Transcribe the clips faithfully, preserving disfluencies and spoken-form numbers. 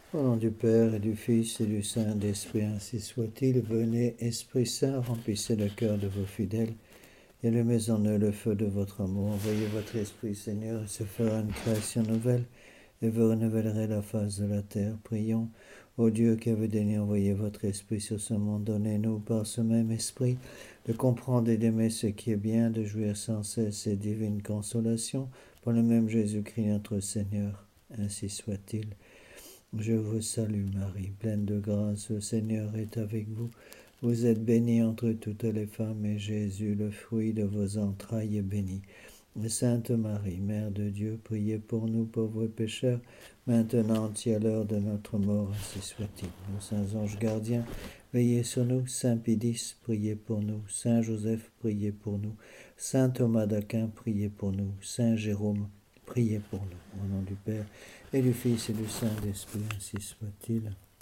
Au nom du Père et du Fils et du Saint-Esprit, ainsi soit-il. Venez, Esprit Saint, remplissez le cœur de vos fidèles et allumez en eux le feu de votre amour. Envoyez votre Esprit, Seigneur, et se fera une création nouvelle, et vous renouvellerez la face de la terre. Prions, ô Dieu qui avez daigné envoyer votre Esprit sur ce monde, donnez-nous par ce même Esprit de comprendre et d'aimer ce qui est bien, de jouir sans cesse ces divines consolations, par le même Jésus-Christ notre Seigneur. Ainsi soit-il. Je vous salue Marie, pleine de grâce, le Seigneur est avec vous. Vous êtes bénie entre toutes les femmes, et Jésus, le fruit de vos entrailles, est béni. Sainte Marie, Mère de Dieu, priez pour nous pauvres pécheurs, maintenant et à l'heure de notre mort, ainsi soit-il. Nos saints anges gardiens, veillez sur nous. Saint Pédis, priez pour nous. Saint Joseph, priez pour nous. Saint Thomas d'Aquin, priez pour nous. Saint Jérôme, priez pour nous. Au nom du Père et du Fils et du Saint-Esprit, ainsi soit-il.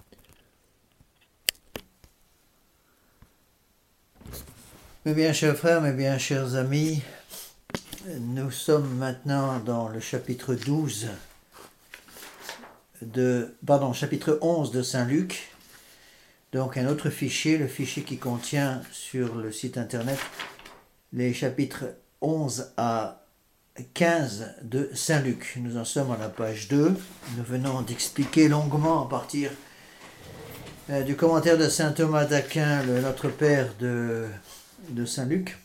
Mes bien chers frères, mes bien chers amis, nous sommes maintenant dans le chapitre douze de, pardon, chapitre onze de Saint Luc. Donc un autre fichier, le fichier qui contient sur le site internet les chapitres onze à quinze de Saint Luc. Nous en sommes à la page deux. Nous venons d'expliquer longuement à partir euh, du commentaire de saint Thomas d'Aquin, le Notre Père de, de Saint Luc.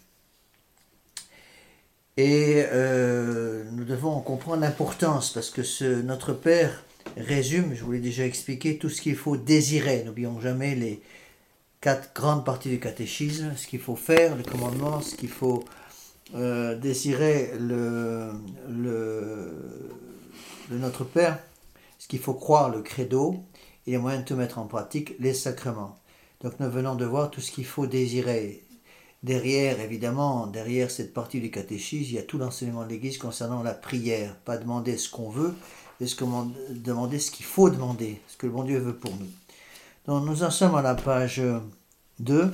Et euh, nous devons comprendre l'importance, parce que ce Notre Père résume, je vous l'ai déjà expliqué, tout ce qu'il faut désirer. N'oublions jamais les quatre grandes parties du catéchisme, ce qu'il faut faire, les commandements, ce qu'il faut Euh, désirer le, le, le Notre Père, ce qu'il faut croire, le credo, et les moyens de tout mettre en pratique, les sacrements. Donc nous venons de voir tout ce qu'il faut désirer. Derrière, évidemment, derrière cette partie du catéchisme, il y a tout l'enseignement de l'Église concernant la prière. Pas demander ce qu'on veut, mais ce qu'on, demander ce qu'il faut demander, ce que le bon Dieu veut pour nous. Donc nous en sommes à la page deux.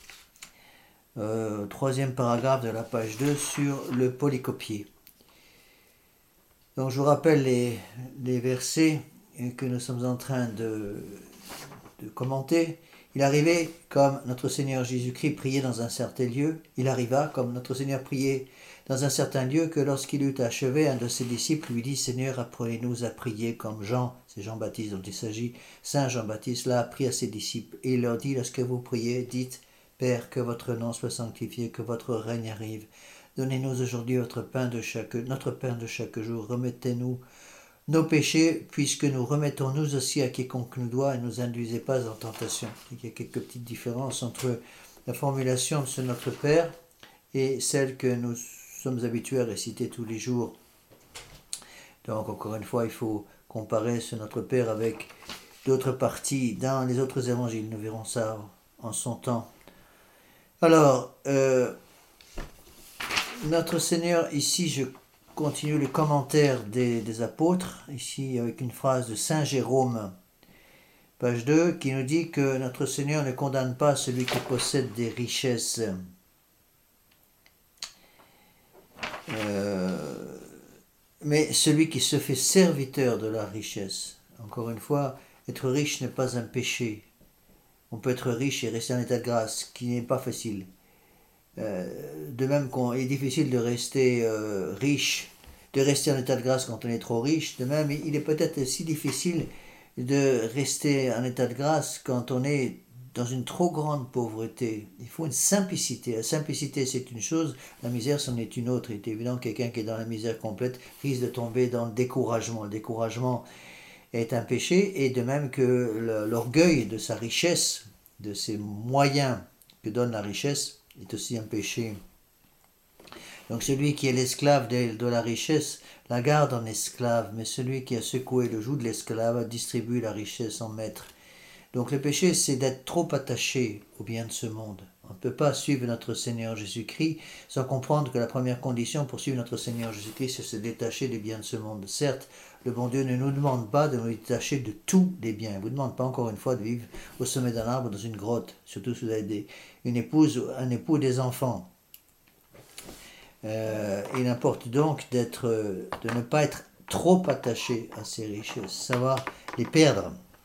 Euh, troisième paragraphe de la page deux sur le polycopier. Donc je vous rappelle les, les versets que nous sommes en train de, de commenter. Il arrivait comme notre Seigneur Jésus-Christ priait dans un certain lieu. Il arriva comme notre Seigneur priait dans un certain lieu que lorsqu'il eut achevé, un de ses disciples lui dit « Seigneur, apprenez-nous à prier comme Jean ». C'est Jean-Baptiste dont il s'agit. Saint Jean-Baptiste l'a appris à ses disciples et il leur dit « Lorsque vous priez, dites « Père, que votre nom soit sanctifié, que votre règne arrive. Donnez-nous aujourd'hui votre pain de chaque, notre pain de chaque jour. Remettez-nous nos péchés, puisque nous remettons nous aussi à quiconque nous doit, et ne nous induisez pas en tentation. » Il y a quelques petites différences entre la formulation de ce Notre Père et celle que nous sommes habitués à réciter tous les jours. Donc, encore une fois, il faut comparer ce Notre Père avec d'autres parties dans les autres évangiles. Nous verrons ça en son temps. Alors, euh, notre Seigneur, ici, je continue le commentaire des, des apôtres, ici avec une phrase de Saint Jérôme, page deux, qui nous dit que notre Seigneur ne condamne pas celui qui possède des richesses, euh, mais celui qui se fait serviteur de la richesse. Encore une fois, être riche n'est pas un péché. On peut être riche et rester en état de grâce, ce qui n'est pas facile. Euh, de même qu'il est difficile de rester euh, riche, de rester en état de grâce quand on est trop riche. De même, il est peut-être si difficile de rester en état de grâce quand on est dans une trop grande pauvreté. Il faut une simplicité. La simplicité, c'est une chose, la misère, c'en est une autre. Il est évident que quelqu'un qui est dans la misère complète risque de tomber dans le découragement. Le découragement est un péché, et de même que l'orgueil de sa richesse, de ses moyens que donne la richesse, est aussi un péché. Donc celui qui est l'esclave de, de la richesse la garde en esclave, mais celui qui a secoué le joug de l'esclave distribue la richesse en maître. Donc le péché, c'est d'être trop attaché au bien de ce monde. On ne peut pas suivre notre Seigneur Jésus-Christ sans comprendre que la première condition pour suivre notre Seigneur Jésus-Christ, c'est se détacher des biens de ce monde. Certes, le bon Dieu ne nous demande pas de nous détacher de tous les biens. Il ne vous demande pas encore une fois de vivre au sommet d'un arbre dans une grotte, surtout si vous avez des, une épouse, un époux et des enfants. Euh, il importe donc d'être, de ne pas être trop attaché à ces richesses, savoir les perdre.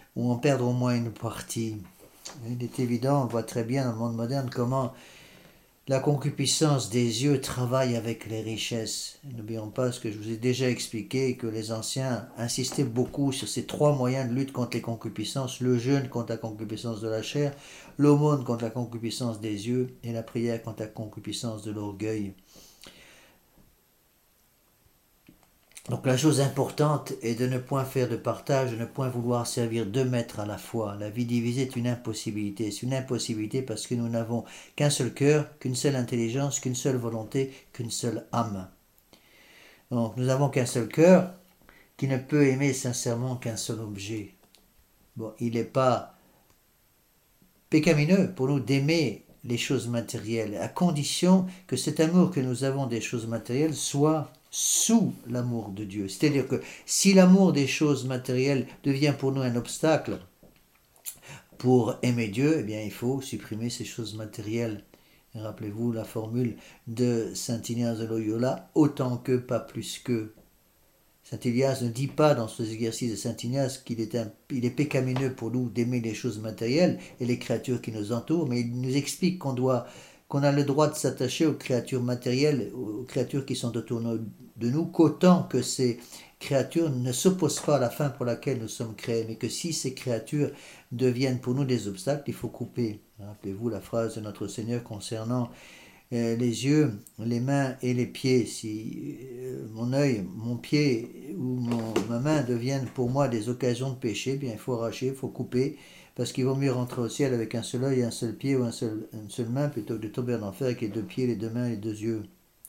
ou en perdre au moins une partie. Il est évident, on voit très bien dans le monde moderne comment la concupiscence des yeux travaille avec les richesses. N'oublions pas ce que je vous ai déjà expliqué, que les anciens insistaient beaucoup sur ces trois moyens de lutte contre les concupiscences: le jeûne contre la concupiscence de la chair, l'aumône contre la concupiscence des yeux et la prière contre la concupiscence de l'orgueil. Donc la chose importante est de ne point faire de partage, de ne point vouloir servir deux maîtres à la fois. La vie divisée est une impossibilité. C'est une impossibilité parce que nous n'avons qu'un seul cœur, qu'une seule intelligence, qu'une seule volonté, qu'une seule âme. Donc nous n'avons qu'un seul cœur qui ne peut aimer sincèrement qu'un seul objet. Bon, il n'est pas pécamineux pour nous d'aimer les choses matérielles, à condition que cet amour que nous avons des choses matérielles soit sous l'amour de Dieu. C'est-à-dire que si l'amour des choses matérielles devient pour nous un obstacle pour aimer Dieu, eh bien il faut supprimer ces choses matérielles. Et rappelez-vous la formule de saint Ignace de Loyola: autant que, pas plus que. Saint Ignace ne dit pas dans ce exercice de saint Ignace qu'il est, un, il est pécamineux pour nous d'aimer les choses matérielles et les créatures qui nous entourent, mais il nous explique qu'on doit qu'on a le droit de s'attacher aux créatures matérielles, aux créatures qui sont autour de nous, qu'autant que ces créatures ne s'opposent pas à la fin pour laquelle nous sommes créés, mais que si ces créatures deviennent pour nous des obstacles, il faut couper. Rappelez-vous la phrase de notre Seigneur concernant euh, les yeux, les mains et les pieds. Si euh, mon œil, mon pied ou mon, ma main deviennent pour moi des occasions de péché, bien il faut arracher, il faut couper, parce qu'il vaut mieux rentrer au ciel avec un seul œil, un seul pied ou un seul, une seule main, plutôt que de tomber en enfer avec les deux pieds, les deux mains et les deux yeux.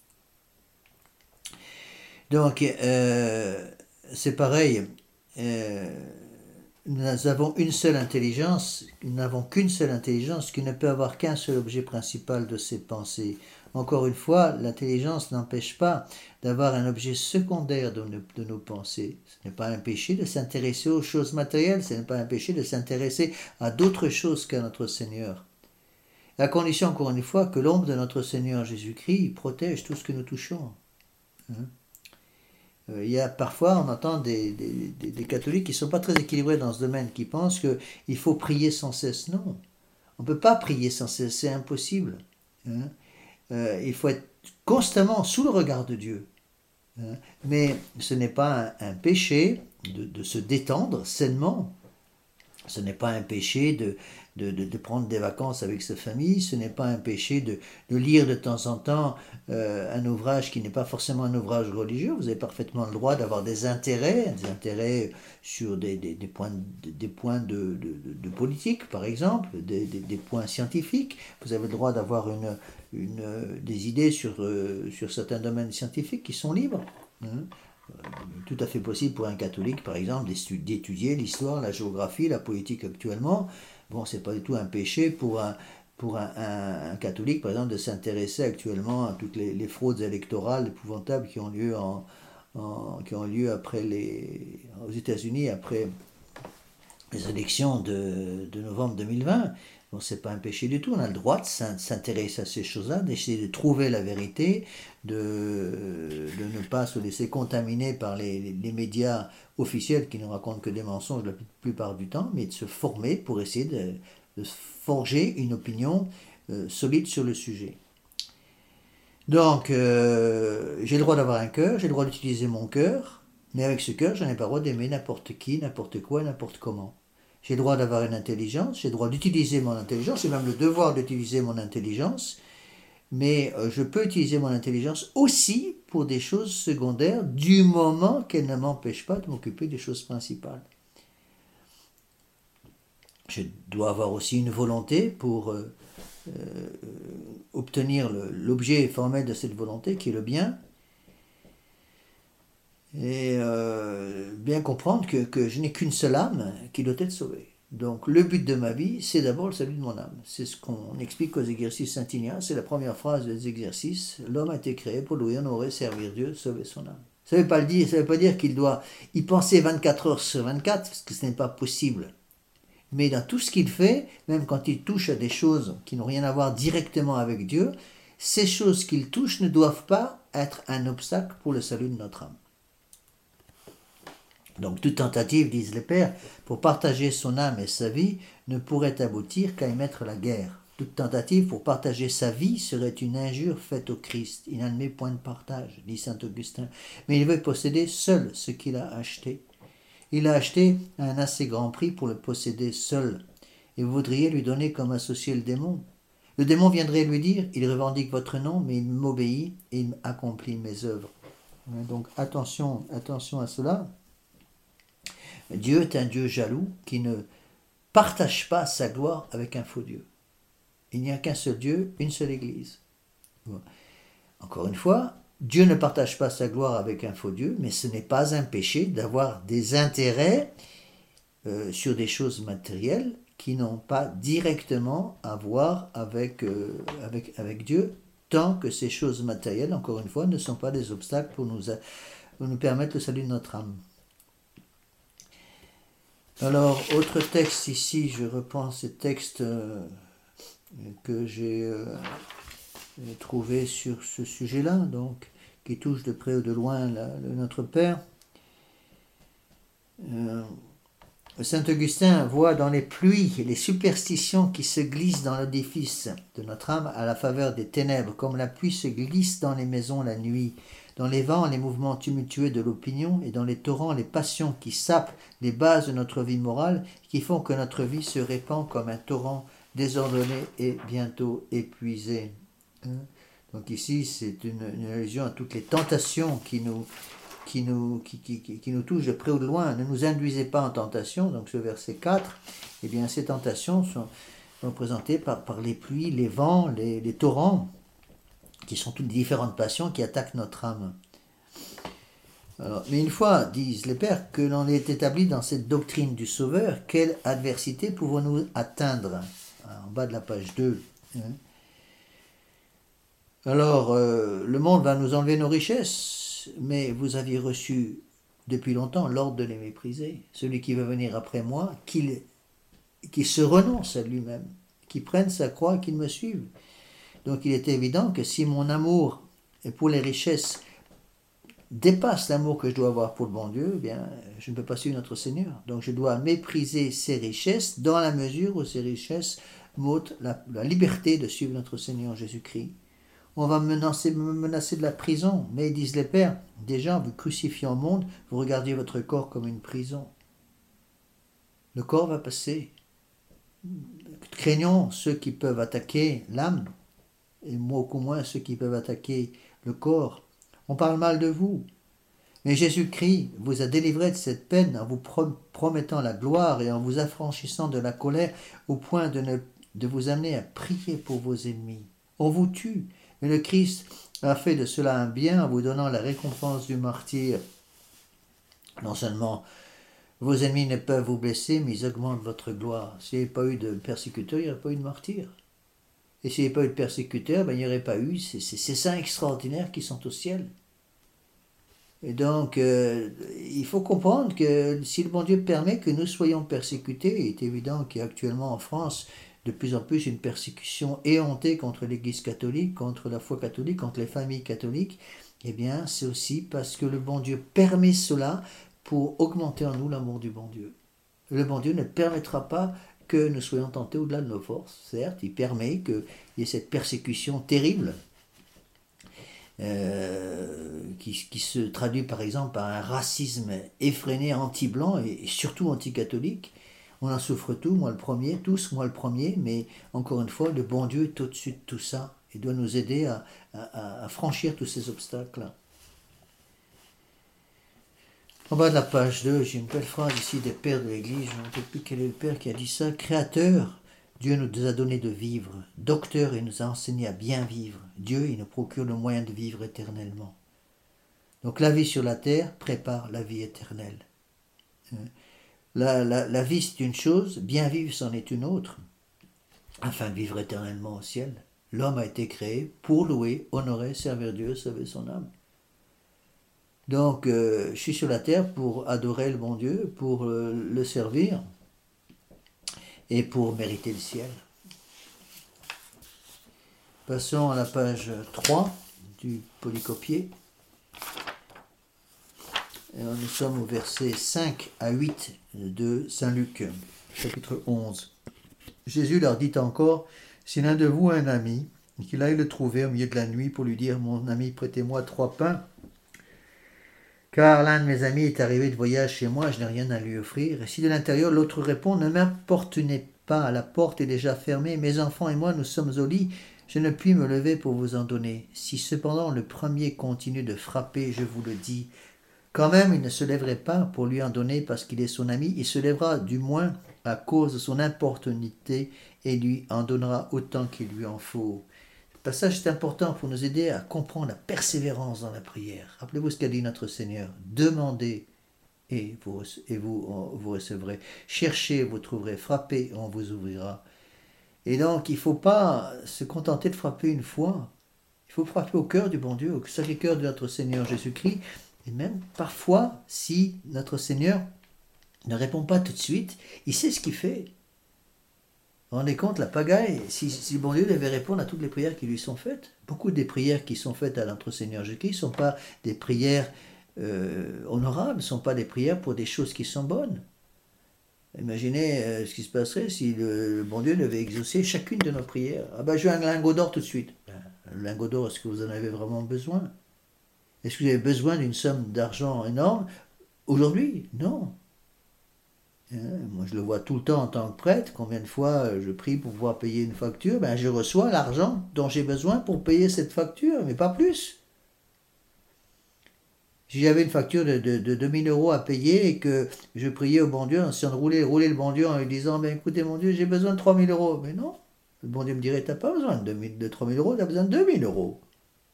Donc, euh, c'est pareil, euh, nous avons une seule intelligence, nous n'avons qu'une seule intelligence qui ne peut avoir qu'un seul objet principal de ses pensées. Encore une fois, l'intelligence n'empêche pas d'avoir un objet secondaire de nos, de nos pensées. Ce n'est pas un péché de s'intéresser aux choses matérielles, ce n'est pas un péché de s'intéresser à d'autres choses qu'à notre Seigneur. À condition, encore une fois, que l'ombre de notre Seigneur Jésus-Christ protège tout ce que nous touchons. Hein? Euh, il y a parfois, on entend des, des, des, des catholiques qui ne sont pas très équilibrés dans ce domaine, qui pensent qu'il faut prier sans cesse. Non, on ne peut pas prier sans cesse, c'est impossible. Hein? Euh, il faut être constamment sous le regard de Dieu. Hein? Mais ce n'est pas un, un péché de, de se détendre sainement. Ce n'est pas un péché de, de, de, de prendre des vacances avec sa famille. Ce n'est pas un péché de, de lire de temps en temps euh, un ouvrage qui n'est pas forcément un ouvrage religieux. Vous avez parfaitement le droit d'avoir des intérêts, des intérêts sur des, des, des points, de, des points de, de, de politique, par exemple, des, des, des points scientifiques. Vous avez le droit d'avoir une, une, des idées sur, euh, sur certains domaines scientifiques qui sont libres. Hein. Tout à fait possible pour un catholique, par exemple, d'étudier l'histoire, la géographie, la politique actuellement. Bon, c'est pas du tout un péché pour un, pour un, un, un catholique, par exemple, de s'intéresser actuellement à toutes les, les fraudes électorales épouvantables qui ont lieu, en, en, qui ont lieu après les, aux États-Unis après les élections de, de novembre deux mille vingt. Bon, c'est pas un péché du tout, on a le droit de s'intéresser à ces choses-là, d'essayer de trouver la vérité, de, de ne pas se laisser contaminer par les, les, les médias officiels qui ne racontent que des mensonges la plupart du temps, mais de se former pour essayer de, de forger une opinion euh, solide sur le sujet. Donc, euh, j'ai le droit d'avoir un cœur, j'ai le droit d'utiliser mon cœur, mais avec ce cœur, je n'ai pas le droit d'aimer n'importe qui, n'importe quoi, n'importe comment. J'ai le droit d'avoir une intelligence, j'ai le droit d'utiliser mon intelligence, j'ai même le devoir d'utiliser mon intelligence, mais euh, je peux utiliser mon intelligence aussi pour des choses secondaires, du moment qu'elle ne m'empêche pas de m'occuper des choses principales. Je dois avoir aussi une volonté pour euh, euh, obtenir le, l'objet formel de cette volonté, qui est le bien, et euh, bien comprendre que, que je n'ai qu'une seule âme qui doit être sauvée. Donc le but de ma vie, c'est d'abord le salut de mon âme. C'est ce qu'on explique aux exercices Saint Ignace, c'est la première phrase des exercices. L'homme a été créé pour louer, honorer, servir Dieu, sauver son âme. Ça ne veut pas le dire, ça veut pas dire qu'il doit y penser vingt-quatre heures sur vingt-quatre, parce que ce n'est pas possible. Mais dans tout ce qu'il fait, même quand il touche à des choses qui n'ont rien à voir directement avec Dieu, ces choses qu'il touche ne doivent pas être un obstacle pour le salut de notre âme. Donc toute tentative, disent les pères, pour partager son âme et sa vie ne pourrait aboutir qu'à y mettre la guerre. Toute tentative pour partager sa vie serait une injure faite au Christ. Il n'admet point de partage, dit saint Augustin, mais il veut posséder seul ce qu'il a acheté. Il a acheté à un assez grand prix pour le posséder seul. Et vous voudriez lui donner comme associé le démon. Le démon viendrait lui dire, il revendique votre nom, mais il m'obéit et il accomplit mes œuvres. Donc attention, attention à cela. Dieu est un Dieu jaloux qui ne partage pas sa gloire avec un faux Dieu. Il n'y a qu'un seul Dieu, une seule Église. Bon. Encore une fois, Dieu ne partage pas sa gloire avec un faux Dieu, mais ce n'est pas un péché d'avoir des intérêts euh, sur des choses matérielles qui n'ont pas directement à voir avec, euh, avec, avec Dieu, tant que ces choses matérielles, encore une fois, ne sont pas des obstacles pour nous, pour nous permettre le salut de notre âme. Alors, autre texte ici, je reprends ces textes euh, que j'ai euh, trouvés sur ce sujet-là, donc, qui touchent de près ou de loin la, le Notre Père. Euh, Saint Augustin voit dans les pluies les superstitions qui se glissent dans l'édifice de notre âme à la faveur des ténèbres, comme la pluie se glisse dans les maisons la nuit, dans les vents les mouvements tumultueux de l'opinion, et dans les torrents les passions qui sapent les bases de notre vie morale, qui font que notre vie se répand comme un torrent désordonné et bientôt épuisé. Donc ici, c'est une, une allusion à toutes les tentations qui nous, qui, nous, qui, qui, qui, qui nous touchent de près ou de loin. Ne nous induisez pas en tentation, donc ce verset quatre, eh bien ces tentations sont représentées par, par les pluies, les vents, les, les torrents, qui sont toutes différentes passions qui attaquent notre âme. Alors, mais une fois, disent les pères, que l'on est établi dans cette doctrine du Sauveur, quelle adversité pouvons-nous atteindre? En bas de la page deux. Hein. Alors, euh, le monde va nous enlever nos richesses, mais vous aviez reçu depuis longtemps l'ordre de les mépriser. Celui qui veut venir après moi, qu'il, qu'il se renonce à lui-même, qu'il prenne sa croix et qu'il me suive. Donc il est évident que si mon amour pour les richesses dépasse l'amour que je dois avoir pour le bon Dieu, eh bien, je ne peux pas suivre notre Seigneur. Donc je dois mépriser ces richesses dans la mesure où ces richesses m'ôtent la, la liberté de suivre notre Seigneur Jésus-Christ. On va me menacer, me menacer de la prison, mais disent les pères, déjà vous crucifiez au monde, vous regardez votre corps comme une prison. Le corps va passer. Craignons ceux qui peuvent attaquer l'âme, et beaucoup moins ceux qui peuvent attaquer le corps. On parle mal de vous. Mais Jésus-Christ vous a délivré de cette peine en vous promettant la gloire et en vous affranchissant de la colère au point de, ne, de vous amener à prier pour vos ennemis. On vous tue, mais le Christ a fait de cela un bien en vous donnant la récompense du martyr. Non seulement vos ennemis ne peuvent vous blesser, mais ils augmentent votre gloire. S'il n'y avait pas eu de persécuteurs, il n'y aurait pas eu de martyr. Et s'il n'y avait pas eu de persécuteurs, ben, il n'y aurait pas eu ces, ces, ces saints extraordinaires qui sont au ciel. Et donc, euh, il faut comprendre que si le bon Dieu permet que nous soyons persécutés, il est évident qu'il y a actuellement en France de plus en plus une persécution éhontée contre l'Église catholique, contre la foi catholique, contre les familles catholiques, eh bien, c'est aussi parce que le bon Dieu permet cela pour augmenter en nous l'amour du bon Dieu. Le bon Dieu ne permettra pas que nous soyons tentés au-delà de nos forces. Certes, il permet qu'il y ait cette persécution terrible euh, qui, qui se traduit par exemple par un racisme effréné anti-blanc et, et surtout anti-catholique. On en souffre tous, moi le premier, tous, moi le premier, mais encore une fois, le bon Dieu est au-dessus de tout ça et doit nous aider à, à, à franchir tous ces obstacles-là. En bas de la page deux, j'ai une belle phrase ici des pères de l'Église, je ne sais plus quel est le père qui a dit ça. Créateur, Dieu nous a donné de vivre. Docteur, il nous a enseigné à bien vivre. Dieu, il nous procure le moyen de vivre éternellement. Donc la vie sur la terre prépare la vie éternelle. La, la, la vie c'est une chose, bien vivre c'en est une autre, afin de vivre éternellement au ciel. L'homme a été créé pour louer, honorer, servir Dieu, sauver son âme. Donc, euh, je suis sur la terre pour adorer le bon Dieu, pour euh, le servir et pour mériter le ciel. Passons à la page trois du polycopier. Et nous sommes au verset cinq à huit de Saint Luc, chapitre onze. Jésus leur dit encore, « Si l'un de vous a un ami, qu'il aille le trouver au milieu de la nuit pour lui dire, « Mon ami, prêtez-moi trois pains, car l'un de mes amis est arrivé de voyage chez moi, je n'ai rien à lui offrir. » Et si de l'intérieur l'autre répond, « Ne m'importunez pas, la porte est déjà fermée, mes enfants et moi nous sommes au lit, je ne puis me lever pour vous en donner. Si cependant le premier continue de frapper, je vous le dis, quand même il ne se lèverait pas pour lui en donner parce qu'il est son ami, il se lèvera du moins à cause de son importunité et lui en donnera autant qu'il lui en faut. » Le passage est important pour nous aider à comprendre la persévérance dans la prière. Rappelez-vous ce qu'a dit notre Seigneur. Demandez et vous, et vous, vous recevrez. Cherchez, vous trouverez. Frappez, on vous ouvrira. Et donc, il ne faut pas se contenter de frapper une fois. Il faut frapper au cœur du bon Dieu, au sacré cœur de notre Seigneur Jésus-Christ. Et même parfois, si notre Seigneur ne répond pas tout de suite, il sait ce qu'il fait. Vous vous rendez compte, la pagaille, si, si le bon Dieu devait répondre à toutes les prières qui lui sont faites, beaucoup des prières qui sont faites à notre Seigneur Jésus-Christ ne sont pas des prières euh, honorables, ne sont pas des prières pour des choses qui sont bonnes. Imaginez euh, ce qui se passerait si le, le bon Dieu devait exaucer chacune de nos prières. Ah ben je veux un lingot d'or tout de suite. Ben, le lingot d'or, est-ce que vous en avez vraiment besoin? Est-ce que vous avez besoin d'une somme d'argent énorme? Aujourd'hui, non. Moi, je le vois tout le temps en tant que prêtre. Combien de fois je prie pour pouvoir payer une facture? Ben, je reçois l'argent dont j'ai besoin pour payer cette facture, mais pas plus. Si j'avais une facture de, de, de deux mille euros à payer et que je priais au bon Dieu en essayant de rouler, rouler le bon Dieu en lui disant, ben, écoutez mon Dieu, j'ai besoin de trois mille euros. Mais non, le bon Dieu me dirait, tu n'as pas besoin de, de trois mille euros, tu as besoin de deux mille euros.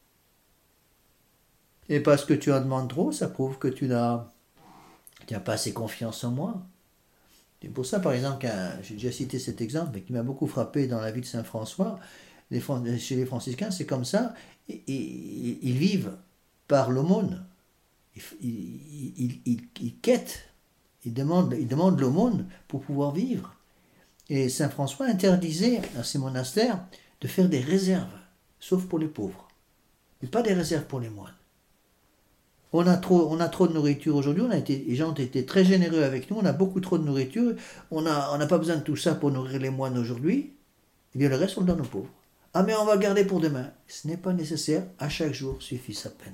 Et parce que tu en demandes trop, ça prouve que tu n'as, tu n'as pas assez confiance en moi. C'est pour ça, par exemple, j'ai déjà cité cet exemple, mais qui m'a beaucoup frappé dans la vie de Saint François, les, chez les franciscains, c'est comme ça, et, et, ils vivent par l'aumône. Ils, ils, ils, ils, ils quêtent, ils demandent, ils demandent l'aumône pour pouvoir vivre. Et Saint François interdisait à ses monastères de faire des réserves, sauf pour les pauvres, mais pas des réserves pour les moines. On a trop, on a trop de nourriture aujourd'hui, on a été, les gens ont été très généreux avec nous, on a beaucoup trop de nourriture, on n'a on a pas besoin de tout ça pour nourrir les moines aujourd'hui, et bien le reste on le donne aux pauvres. Ah mais on va garder pour demain. Ce n'est pas nécessaire, à chaque jour suffit sa peine.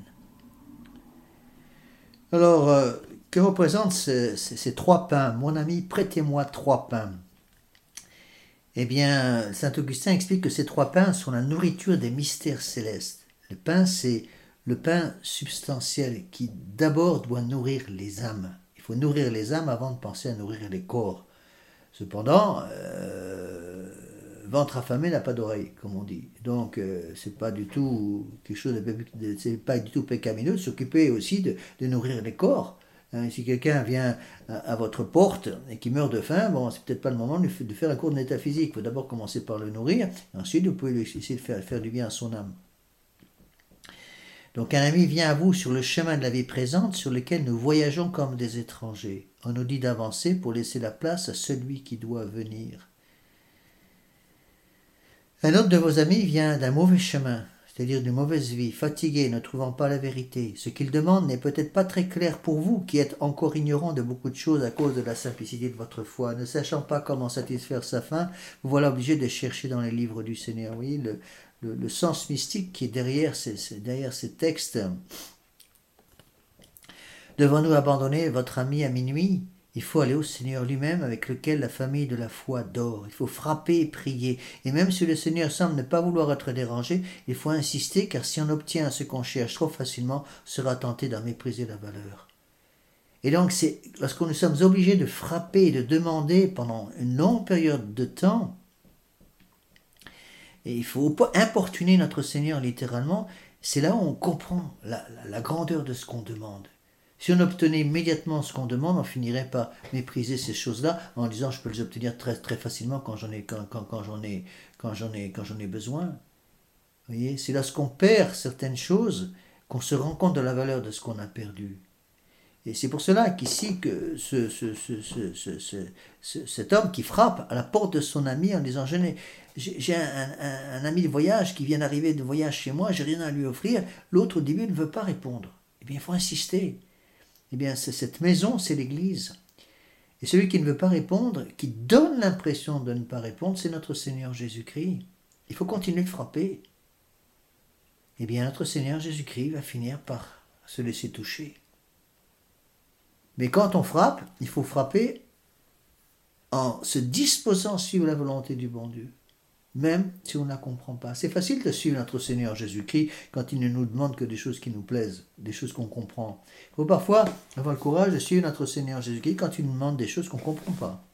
Alors, euh, que représentent ces, ces, ces trois pains? Mon ami, prêtez-moi trois pains. Eh bien, saint Augustin explique que ces trois pains sont la nourriture des mystères célestes. Le pain, c'est le pain substantiel qui d'abord doit nourrir les âmes. Il faut nourrir les âmes avant de penser à nourrir les corps. Cependant, euh, ventre affamé n'a pas d'oreille, comme on dit. Donc, euh, c'est pas du tout quelque chose de, de c'est pas du tout pécamineux de s'occuper aussi de, de nourrir les corps. Hein, si quelqu'un vient à, à votre porte et qui meurt de faim, bon, c'est peut-être pas le moment de, de faire un cours de métaphysique. Il faut d'abord commencer par le nourrir, et ensuite vous pouvez essayer de faire, faire du bien à son âme. Donc un ami vient à vous sur le chemin de la vie présente sur lequel nous voyageons comme des étrangers. On nous dit d'avancer pour laisser la place à celui qui doit venir. Un autre de vos amis vient d'un mauvais chemin, c'est-à-dire d'une mauvaise vie, fatigué, ne trouvant pas la vérité. Ce qu'il demande n'est peut-être pas très clair pour vous, qui êtes encore ignorant de beaucoup de choses à cause de la simplicité de votre foi. Ne sachant pas comment satisfaire sa faim, vous voilà obligé de chercher dans les livres du Seigneur. Vous voyez, le, le, le sens mystique qui est derrière ces, derrière ces textes. Devons-nous abandonner votre ami à minuit? Il faut aller au Seigneur lui-même avec lequel la famille de la foi dort. Il faut frapper et prier. Et même si le Seigneur semble ne pas vouloir être dérangé, il faut insister car si on obtient ce qu'on cherche trop facilement, on sera tenté d'en mépriser la valeur. Et donc, c'est lorsque nous sommes obligés de frapper et de demander pendant une longue période de temps, et il faut importuner notre Seigneur littéralement, c'est là où on comprend la, la, la grandeur de ce qu'on demande. Si on obtenait immédiatement ce qu'on demande, on finirait par mépriser ces choses-là en disant je peux les obtenir très, très facilement quand j'en ai, quand, quand, quand j'en ai, quand j'en ai, quand j'en ai besoin. Vous voyez, c'est lorsqu'on perd certaines choses qu'on se rend compte de la valeur de ce qu'on a perdu. Et c'est pour cela qu'ici, que ce, ce, ce, ce, ce, ce, ce, cet homme qui frappe à la porte de son ami en disant je n'ai, j'ai un, un, un ami de voyage qui vient d'arriver de voyage chez moi, j'ai rien à lui offrir, l'autre au début ne veut pas répondre. Eh bien, il faut insister. Eh bien, c'est cette maison, c'est l'Église. Et celui qui ne veut pas répondre, qui donne l'impression de ne pas répondre, c'est notre Seigneur Jésus-Christ. Il faut continuer de frapper. Eh bien, notre Seigneur Jésus-Christ va finir par se laisser toucher. Mais quand on frappe, il faut frapper en se disposant à suivre la volonté du bon Dieu, même si on ne la comprend pas. C'est facile de suivre notre Seigneur Jésus-Christ quand il ne nous demande que des choses qui nous plaisent, des choses qu'on comprend. Il faut parfois avoir le courage de suivre notre Seigneur Jésus-Christ quand il nous demande des choses qu'on ne comprend pas.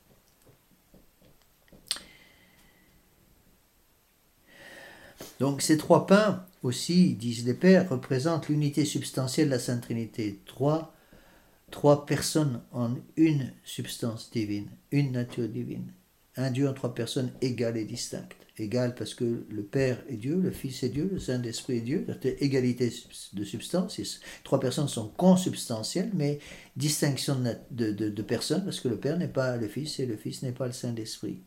Donc ces trois pains aussi, disent les pères, représentent l'unité substantielle de la Sainte Trinité. Trois, trois personnes en une substance divine, une nature divine. Un Dieu en trois personnes égales et distinctes. Égales parce que le Père est Dieu, le Fils est Dieu, le Saint-Esprit est Dieu. C'est égalité de substance. Trois personnes sont consubstantielles, mais distinction de, de, de, de personnes parce que le Père n'est pas le Fils et le Fils n'est pas le Saint-Esprit.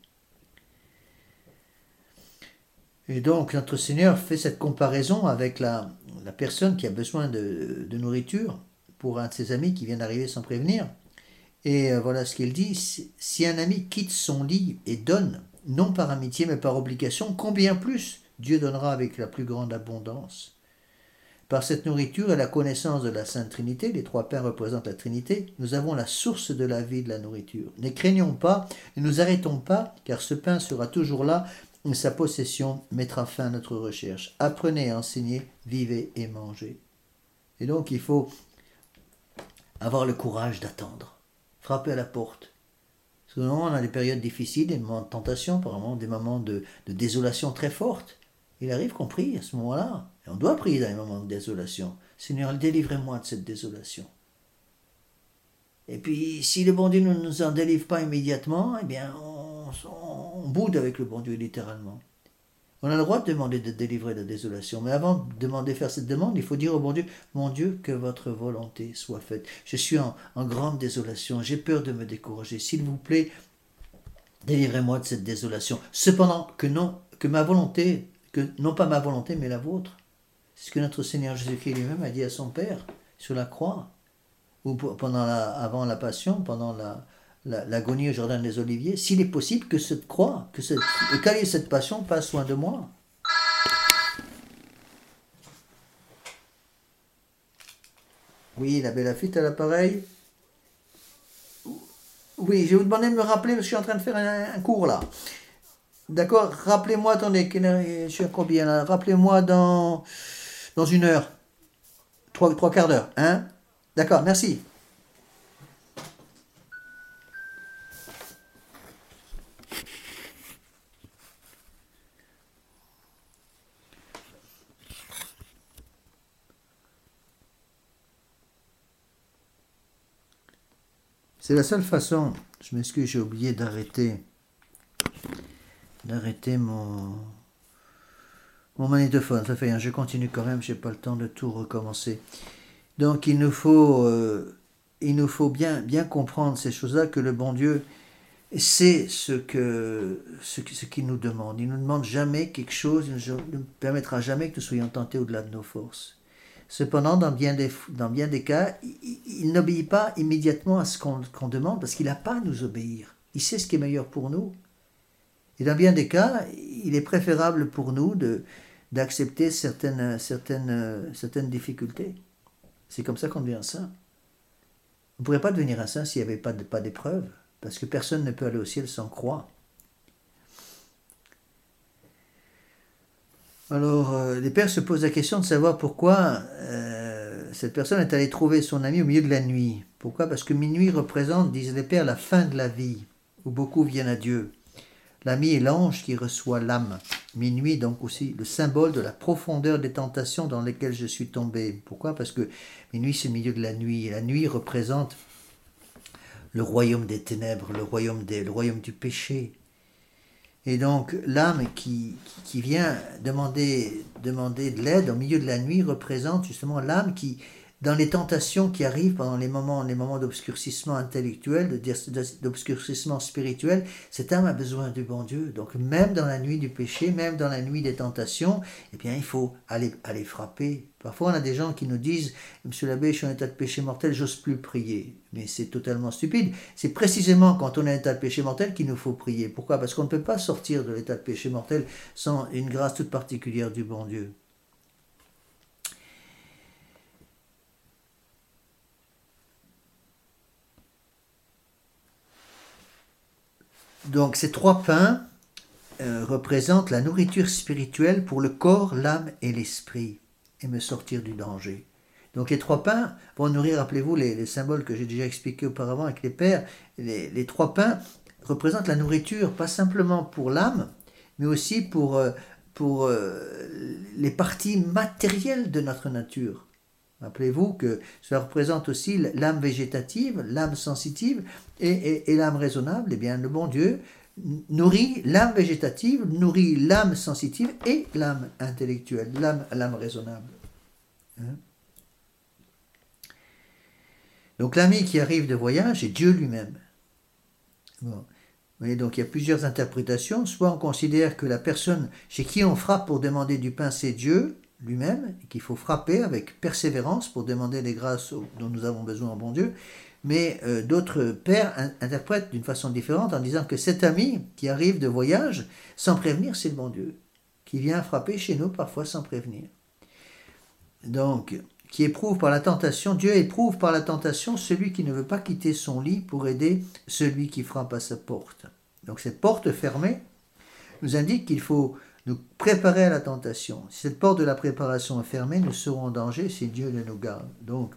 Et donc, notre Seigneur fait cette comparaison avec la, la personne qui a besoin de, de nourriture pour un de ses amis qui vient d'arriver sans prévenir. Et euh, voilà ce qu'il dit. Si un ami quitte son lit et donne, non par amitié mais par obligation, combien plus Dieu donnera avec la plus grande abondance. Par cette nourriture et la connaissance de la Sainte Trinité, les trois pains représentent la Trinité, nous avons la source de la vie de la nourriture. Ne craignons pas, ne nous arrêtons pas, car ce pain sera toujours là, sa possession mettra fin à notre recherche. Apprenez à enseigner, vivez et mangez. Et donc il faut avoir le courage d'attendre, frapper à la porte. Souvent on a des périodes difficiles, des moments de tentation, par moments, des moments de, de désolation très forte. Il arrive qu'on prie à ce moment-là. Et on doit prier dans les moments de désolation. Seigneur, délivrez-moi de cette désolation. Et puis si le bon Dieu ne nous en délivre pas immédiatement, eh bien on on boude avec le bon Dieu littéralement. On a le droit de demander de délivrer de la désolation, mais avant de demander faire cette demande, il faut dire au bon Dieu, mon Dieu, que votre volonté soit faite. Je suis en, en grande désolation, j'ai peur de me décourager. S'il vous plaît, délivrez-moi de cette désolation. Cependant que non, que ma volonté, que non pas ma volonté, mais la vôtre. C'est ce que notre Seigneur Jésus-Christ lui-même a dit à son Père sur la croix, ou pendant la, avant la Passion, pendant la l'agonie au jardin des Oliviers, s'il est possible que cette croix, que cette, le calice de cette passion passe loin de moi. Oui, la belle Lafitte à l'appareil. Oui, je vais vous demander de me rappeler, parce que je suis en train de faire un, un cours là. D'accord, rappelez-moi, attendez, je suis à combien là? Rappelez-moi dans, dans une heure. Trois, trois quarts d'heure, hein? D'accord, merci. C'est la seule façon, je m'excuse, j'ai oublié d'arrêter d'arrêter mon, mon magnétophone, ça fait rien, je continue quand même, j'ai pas le temps de tout recommencer. Donc il nous faut, euh, il nous faut bien, bien comprendre ces choses-là, que le bon Dieu sait ce que ce, ce qu'il nous demande. Il ne nous demande jamais quelque chose, il ne nous permettra jamais que nous soyons tentés au-delà de nos forces. Cependant, dans bien des, dans bien des cas, il, il n'obéit pas immédiatement à ce qu'on, qu'on demande, parce qu'il n'a pas à nous obéir. Il sait ce qui est meilleur pour nous. Et dans bien des cas, il est préférable pour nous de, d'accepter certaines, certaines, certaines difficultés. C'est comme ça qu'on devient saint. On ne pourrait pas devenir un saint s'il n'y avait pas, de, pas d'épreuve, parce que personne ne peut aller au ciel sans croix. Alors, euh, les pères se posent la question de savoir pourquoi euh, cette personne est allée trouver son ami au milieu de la nuit. Pourquoi? Parce que minuit représente, disent les pères, la fin de la vie, où beaucoup viennent à Dieu. L'ami est l'ange qui reçoit l'âme. Minuit, donc aussi le symbole de la profondeur des tentations dans lesquelles je suis tombé. Pourquoi? Parce que minuit, c'est le milieu de la nuit. Et la nuit représente le royaume des ténèbres, le royaume, des, le royaume du péché. Et donc l'âme qui, qui vient demander, demander de l'aide au milieu de la nuit représente justement l'âme qui dans les tentations qui arrivent pendant les moments, les moments d'obscurcissement intellectuel, d'obscurcissement spirituel, cette âme a besoin du bon Dieu. Donc même dans la nuit du péché, même dans la nuit des tentations, eh bien il faut aller, aller frapper. Parfois on a des gens qui nous disent « Monsieur l'abbé, je suis en état de péché mortel, j'ose plus prier ». Mais c'est totalement stupide. C'est précisément quand on est en état de péché mortel qu'il nous faut prier. Pourquoi? Parce qu'on ne peut pas sortir de l'état de péché mortel sans une grâce toute particulière du bon Dieu. Donc ces trois pains euh, représentent la nourriture spirituelle pour le corps, l'âme et l'esprit, et me sortir du danger. Donc les trois pains vont nourrir, rappelez-vous les, les symboles que j'ai déjà expliqués auparavant avec les pères, les, les trois pains représentent la nourriture, pas simplement pour l'âme, mais aussi pour, euh, pour euh, les parties matérielles de notre nature. Rappelez-vous que cela représente aussi l'âme végétative, l'âme sensitive et, et, et l'âme raisonnable. Eh bien, le bon Dieu nourrit l'âme végétative, nourrit l'âme sensitive et l'âme intellectuelle, l'âme, l'âme raisonnable. Hein? Donc l'ami qui arrive de voyage est Dieu lui-même. Bon. Vous voyez, donc il y a plusieurs interprétations. Soit on considère que la personne chez qui on frappe pour demander du pain, c'est Dieu lui-même, qu'il faut frapper avec persévérance pour demander les grâces dont nous avons besoin au bon Dieu. Mais euh, d'autres pères in- interprètent d'une façon différente en disant que cet ami qui arrive de voyage, sans prévenir, c'est le bon Dieu, qui vient frapper chez nous parfois sans prévenir. Donc, qui éprouve par la tentation, Dieu éprouve par la tentation celui qui ne veut pas quitter son lit pour aider celui qui frappe à sa porte. Donc cette porte fermée nous indique qu'il faut nous préparer à la tentation. Si cette porte de la préparation est fermée, nous serons en danger si Dieu ne nous garde. Donc,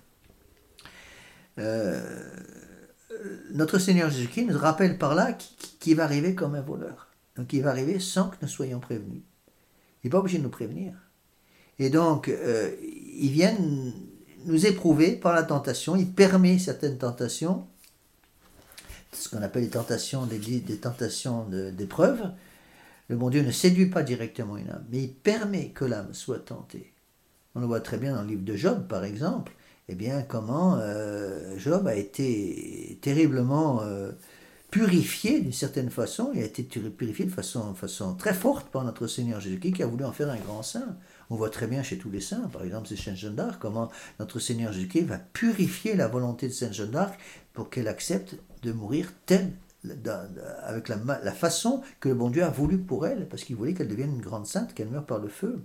euh, notre Seigneur Jésus-Christ nous rappelle par là qu'il va arriver comme un voleur. Donc il va arriver sans que nous soyons prévenus. Il n'est pas obligé de nous prévenir. Et donc, euh, il vient nous éprouver par la tentation, il permet certaines tentations, ce qu'on appelle les tentations, des, des tentations de, d'épreuves. Le bon Dieu ne séduit pas directement une âme, mais il permet que l'âme soit tentée. On le voit très bien dans le livre de Job, par exemple, eh bien, comment euh, Job a été terriblement euh, purifié d'une certaine façon, il a été purifié de façon, façon très forte par notre Seigneur Jésus-Christ qui a voulu en faire un grand saint. On voit très bien chez tous les saints, par exemple c'est Sainte Jeanne d'Arc, comment notre Seigneur Jésus-Christ va purifier la volonté de Sainte Jeanne d'Arc pour qu'elle accepte de mourir telle avec la, la façon que le bon Dieu a voulu pour elle, parce qu'il voulait qu'elle devienne une grande sainte, qu'elle meure par le feu.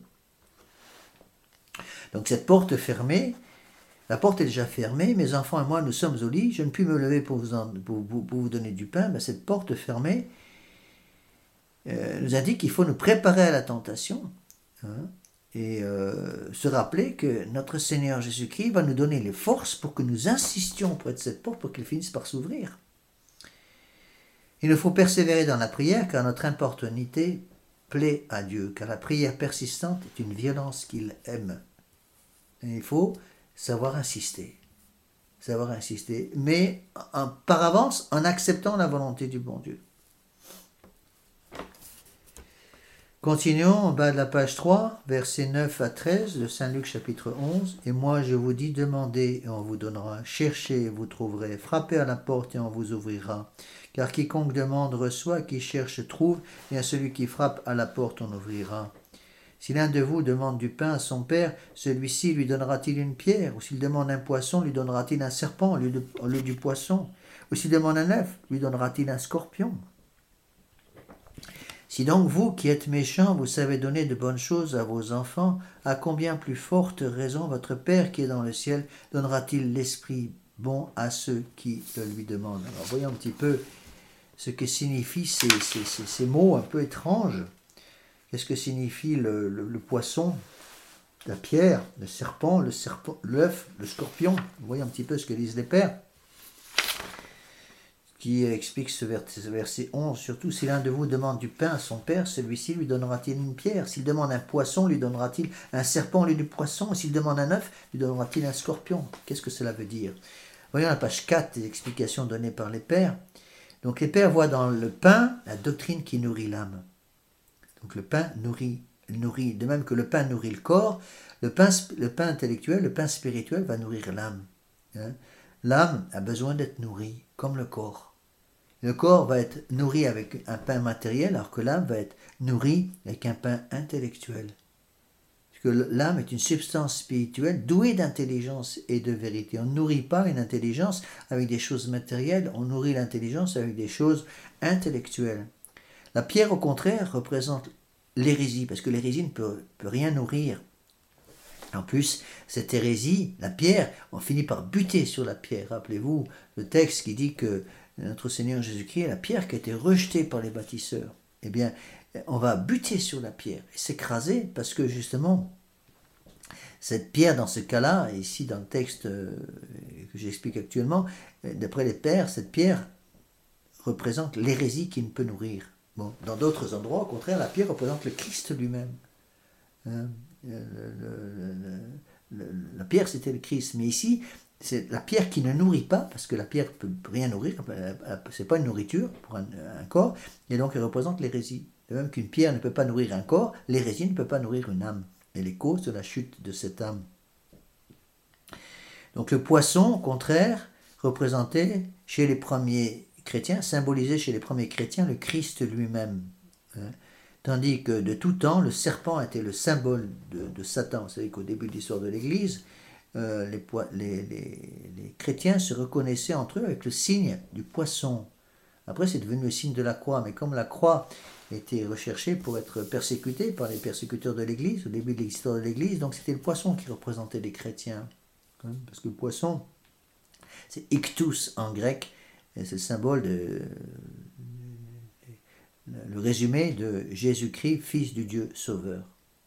Donc cette porte fermée, la porte est déjà fermée, mes enfants et moi nous sommes au lit, je ne puis me lever pour vous, en, pour, pour, pour vous donner du pain, mais cette porte fermée euh, nous indique qu'il faut nous préparer à la tentation, hein, et euh, se rappeler que notre Seigneur Jésus-Christ va nous donner les forces pour que nous insistions près de cette porte pour qu'elle finisse par s'ouvrir. Il nous faut persévérer dans la prière car notre importunité plaît à Dieu, car la prière persistante est une violence qu'il aime. Et il faut savoir insister, savoir insister, mais en, par avance en acceptant la volonté du bon Dieu. Continuons en bas de la page trois, versets neuf à treize de Saint Luc chapitre onze. « Et moi je vous dis, demandez et on vous donnera, cherchez et vous trouverez, frappez à la porte et on vous ouvrira. Car quiconque demande reçoit, qui cherche trouve, et à celui qui frappe à la porte on ouvrira. Si l'un de vous demande du pain à son père, celui-ci lui donnera-t-il une pierre? Ou s'il demande un poisson, lui donnera-t-il un serpent au lieu, de, au lieu du poisson? Ou s'il demande un œuf, lui donnera-t-il un scorpion? Si donc vous, qui êtes méchants, vous savez donner de bonnes choses à vos enfants, à combien plus forte raison votre Père qui est dans le ciel donnera-t-il l'esprit bon à ceux qui le lui demandent? Alors voyons un petit peu ce que signifient ces, ces, ces, ces mots un peu étranges. Qu'est-ce que signifie le, le, le poisson, la pierre, le serpent, le serpent, l'œuf, le scorpion? Vous voyez un petit peu ce que disent les pères, qui explique ce verset onze, surtout, si l'un de vous demande du pain à son père, celui-ci lui donnera-t-il une pierre? S'il demande un poisson, lui donnera-t-il un serpent au lieu du poisson? S'il demande un œuf, lui donnera-t-il un scorpion? Qu'est-ce que cela veut dire? Voyons la page quatre des explications données par les pères. Donc les pères voient dans le pain la doctrine qui nourrit l'âme. Donc le pain nourrit nourrit, de même que le pain nourrit le corps, le pain, le pain intellectuel, le pain spirituel va nourrir l'âme. Hein. L'âme a besoin d'être nourrie, comme le corps. Le corps va être nourri avec un pain matériel, alors que l'âme va être nourrie avec un pain intellectuel. Parce que l'âme est une substance spirituelle douée d'intelligence et de vérité. On ne nourrit pas une intelligence avec des choses matérielles, on nourrit l'intelligence avec des choses intellectuelles. La pierre, au contraire, représente l'hérésie, parce que l'hérésie ne peut, peut rien nourrir. En plus, cette hérésie, la pierre, on finit par buter sur la pierre. Rappelez-vous le texte qui dit que notre Seigneur Jésus-Christ est la pierre qui a été rejetée par les bâtisseurs. Eh bien, on va buter sur la pierre et s'écraser parce que justement, cette pierre dans ce cas-là, ici dans le texte que j'explique actuellement, d'après les pères, cette pierre représente l'hérésie qui ne peut nourrir. Bon, dans d'autres endroits, au contraire, la pierre représente le Christ lui-même. Hein, le, le, le, le, la pierre, c'était le Christ. Mais ici, c'est la pierre qui ne nourrit pas, parce que la pierre ne peut rien nourrir, ce n'est pas une nourriture pour un, un corps, et donc elle représente l'hérésie. De même qu'une pierre ne peut pas nourrir un corps, l'hérésie ne peut pas nourrir une âme. Elle est cause de la chute de cette âme. Donc le poisson, au contraire, représentait chez les premiers chrétiens, symbolisait chez les premiers chrétiens le Christ lui-même. Hein. Tandis que de tout temps, le serpent était le symbole de, de Satan. Vous savez qu'au début de l'histoire de l'Église, euh, les, les, les, les chrétiens se reconnaissaient entre eux avec le signe du poisson. Après, c'est devenu le signe de la croix, mais comme la croix était recherchée pour être persécutée par les persécuteurs de l'Église, au début de l'histoire de l'Église, donc c'était le poisson qui représentait les chrétiens. Hein, parce que le poisson, c'est ictus en grec, et c'est le symbole de... le résumé de Jésus-Christ, fils du Dieu sauveur.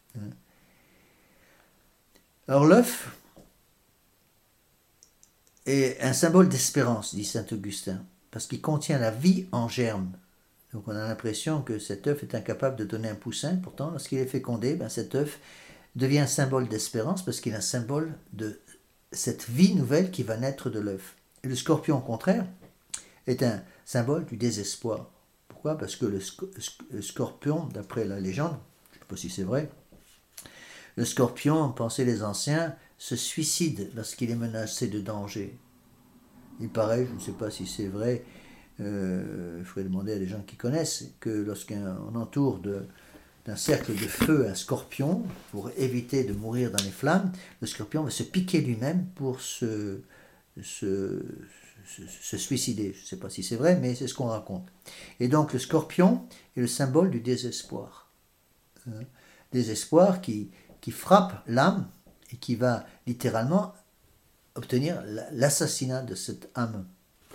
Alors l'œuf est un symbole d'espérance, dit saint Augustin, parce qu'il contient la vie en germe. Donc on a l'impression que cet œuf est incapable de donner un poussin, pourtant lorsqu'il est fécondé, ben cet œuf devient un symbole d'espérance parce qu'il est un symbole de cette vie nouvelle qui va naître de l'œuf. Et le scorpion, au contraire, est un symbole du désespoir. Pourquoi ? Parce que le, le scorpion, d'après la légende, je ne sais pas si c'est vrai, le scorpion, pensaient les anciens, se suicide lorsqu'il est menacé de danger. Il paraît, je ne sais pas si c'est vrai, euh, il faudrait demander à des gens qui connaissent, que lorsqu'on entoure de, d'un cercle de feu un scorpion, pour éviter de mourir dans les flammes, le scorpion va se piquer lui-même pour se, se, se, se suicider. Je ne sais pas si c'est vrai, mais c'est ce qu'on raconte. Et donc le scorpion est le symbole du désespoir. Hein, désespoir qui, qui frappe l'âme et qui va littéralement obtenir l'assassinat de cette âme.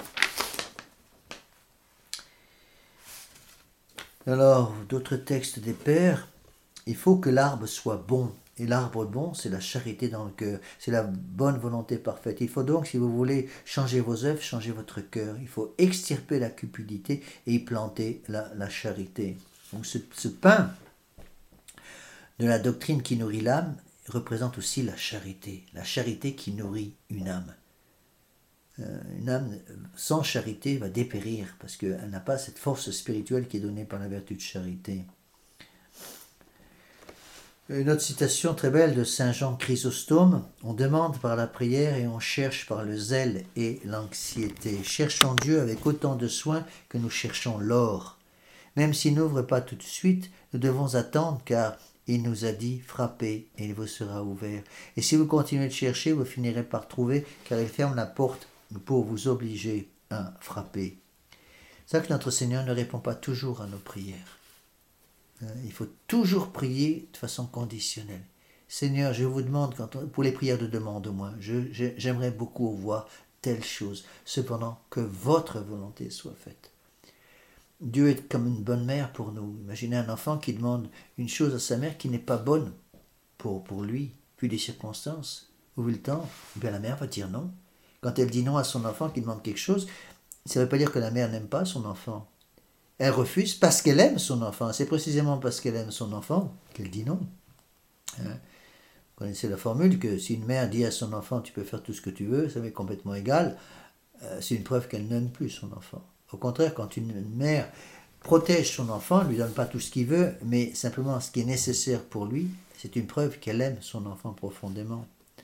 Alors, d'autres textes des pères, il faut que l'arbre soit bon. Et l'arbre bon, c'est la charité dans le cœur, c'est la bonne volonté parfaite. Il faut donc, si vous voulez changer vos œuvres, changer votre cœur. Il faut extirper la cupidité et y planter la, la charité. Donc ce, ce pain de la doctrine qui nourrit l'âme représente aussi la charité, la charité qui nourrit une âme. Euh, une âme sans charité va dépérir parce qu'elle n'a pas cette force spirituelle qui est donnée par la vertu de charité. Une autre citation très belle de saint Jean Chrysostome, on demande par la prière et on cherche par le zèle et l'anxiété. Cherchons Dieu avec autant de soin que nous cherchons l'or. Même s'il n'ouvre pas tout de suite, nous devons attendre car il nous a dit, frappez et il vous sera ouvert. Et si vous continuez de chercher, vous finirez par trouver, car il ferme la porte pour vous obliger à frapper. C'est ça que notre Seigneur ne répond pas toujours à nos prières. Il faut toujours prier de façon conditionnelle. Seigneur, je vous demande, quand on, pour les prières de demande au moins, je, je, j'aimerais beaucoup voir telle chose, cependant que votre volonté soit faite. Dieu est comme une bonne mère pour nous. Imaginez un enfant qui demande une chose à sa mère qui n'est pas bonne pour, pour lui, vu les circonstances, ou vu le temps, eh bien la mère va dire non. Quand elle dit non à son enfant qui demande quelque chose, ça ne veut pas dire que la mère n'aime pas son enfant. Elle refuse parce qu'elle aime son enfant. C'est précisément parce qu'elle aime son enfant qu'elle dit non. Hein? Vous connaissez la formule que si une mère dit à son enfant « tu peux faire tout ce que tu veux », ça m'est complètement égal, euh, c'est une preuve qu'elle n'aime plus son enfant. Au contraire, quand une mère protège son enfant, ne lui donne pas tout ce qu'il veut, mais simplement ce qui est nécessaire pour lui, c'est une preuve qu'elle aime son enfant profondément.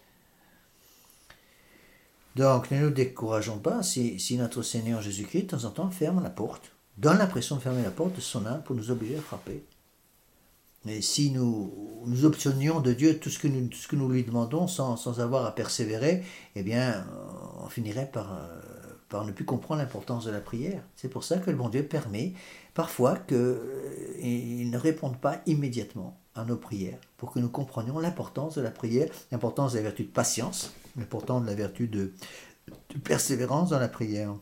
Donc ne nous décourageons pas si, si notre Seigneur Jésus-Christ, de temps en temps, ferme la porte, donne l'impression de fermer la porte de son âme pour nous obliger à frapper. Mais si nous, nous obtenions de Dieu tout ce que nous, tout ce que nous lui demandons sans, sans avoir à persévérer, eh bien, on finirait par, euh, par ne plus comprendre l'importance de la prière. C'est pour ça que le bon Dieu permet parfois qu'il euh, ne réponde pas immédiatement à nos prières, pour que nous comprenions l'importance de la prière, l'importance de la vertu de patience, l'importance de la vertu de, de persévérance dans la prière.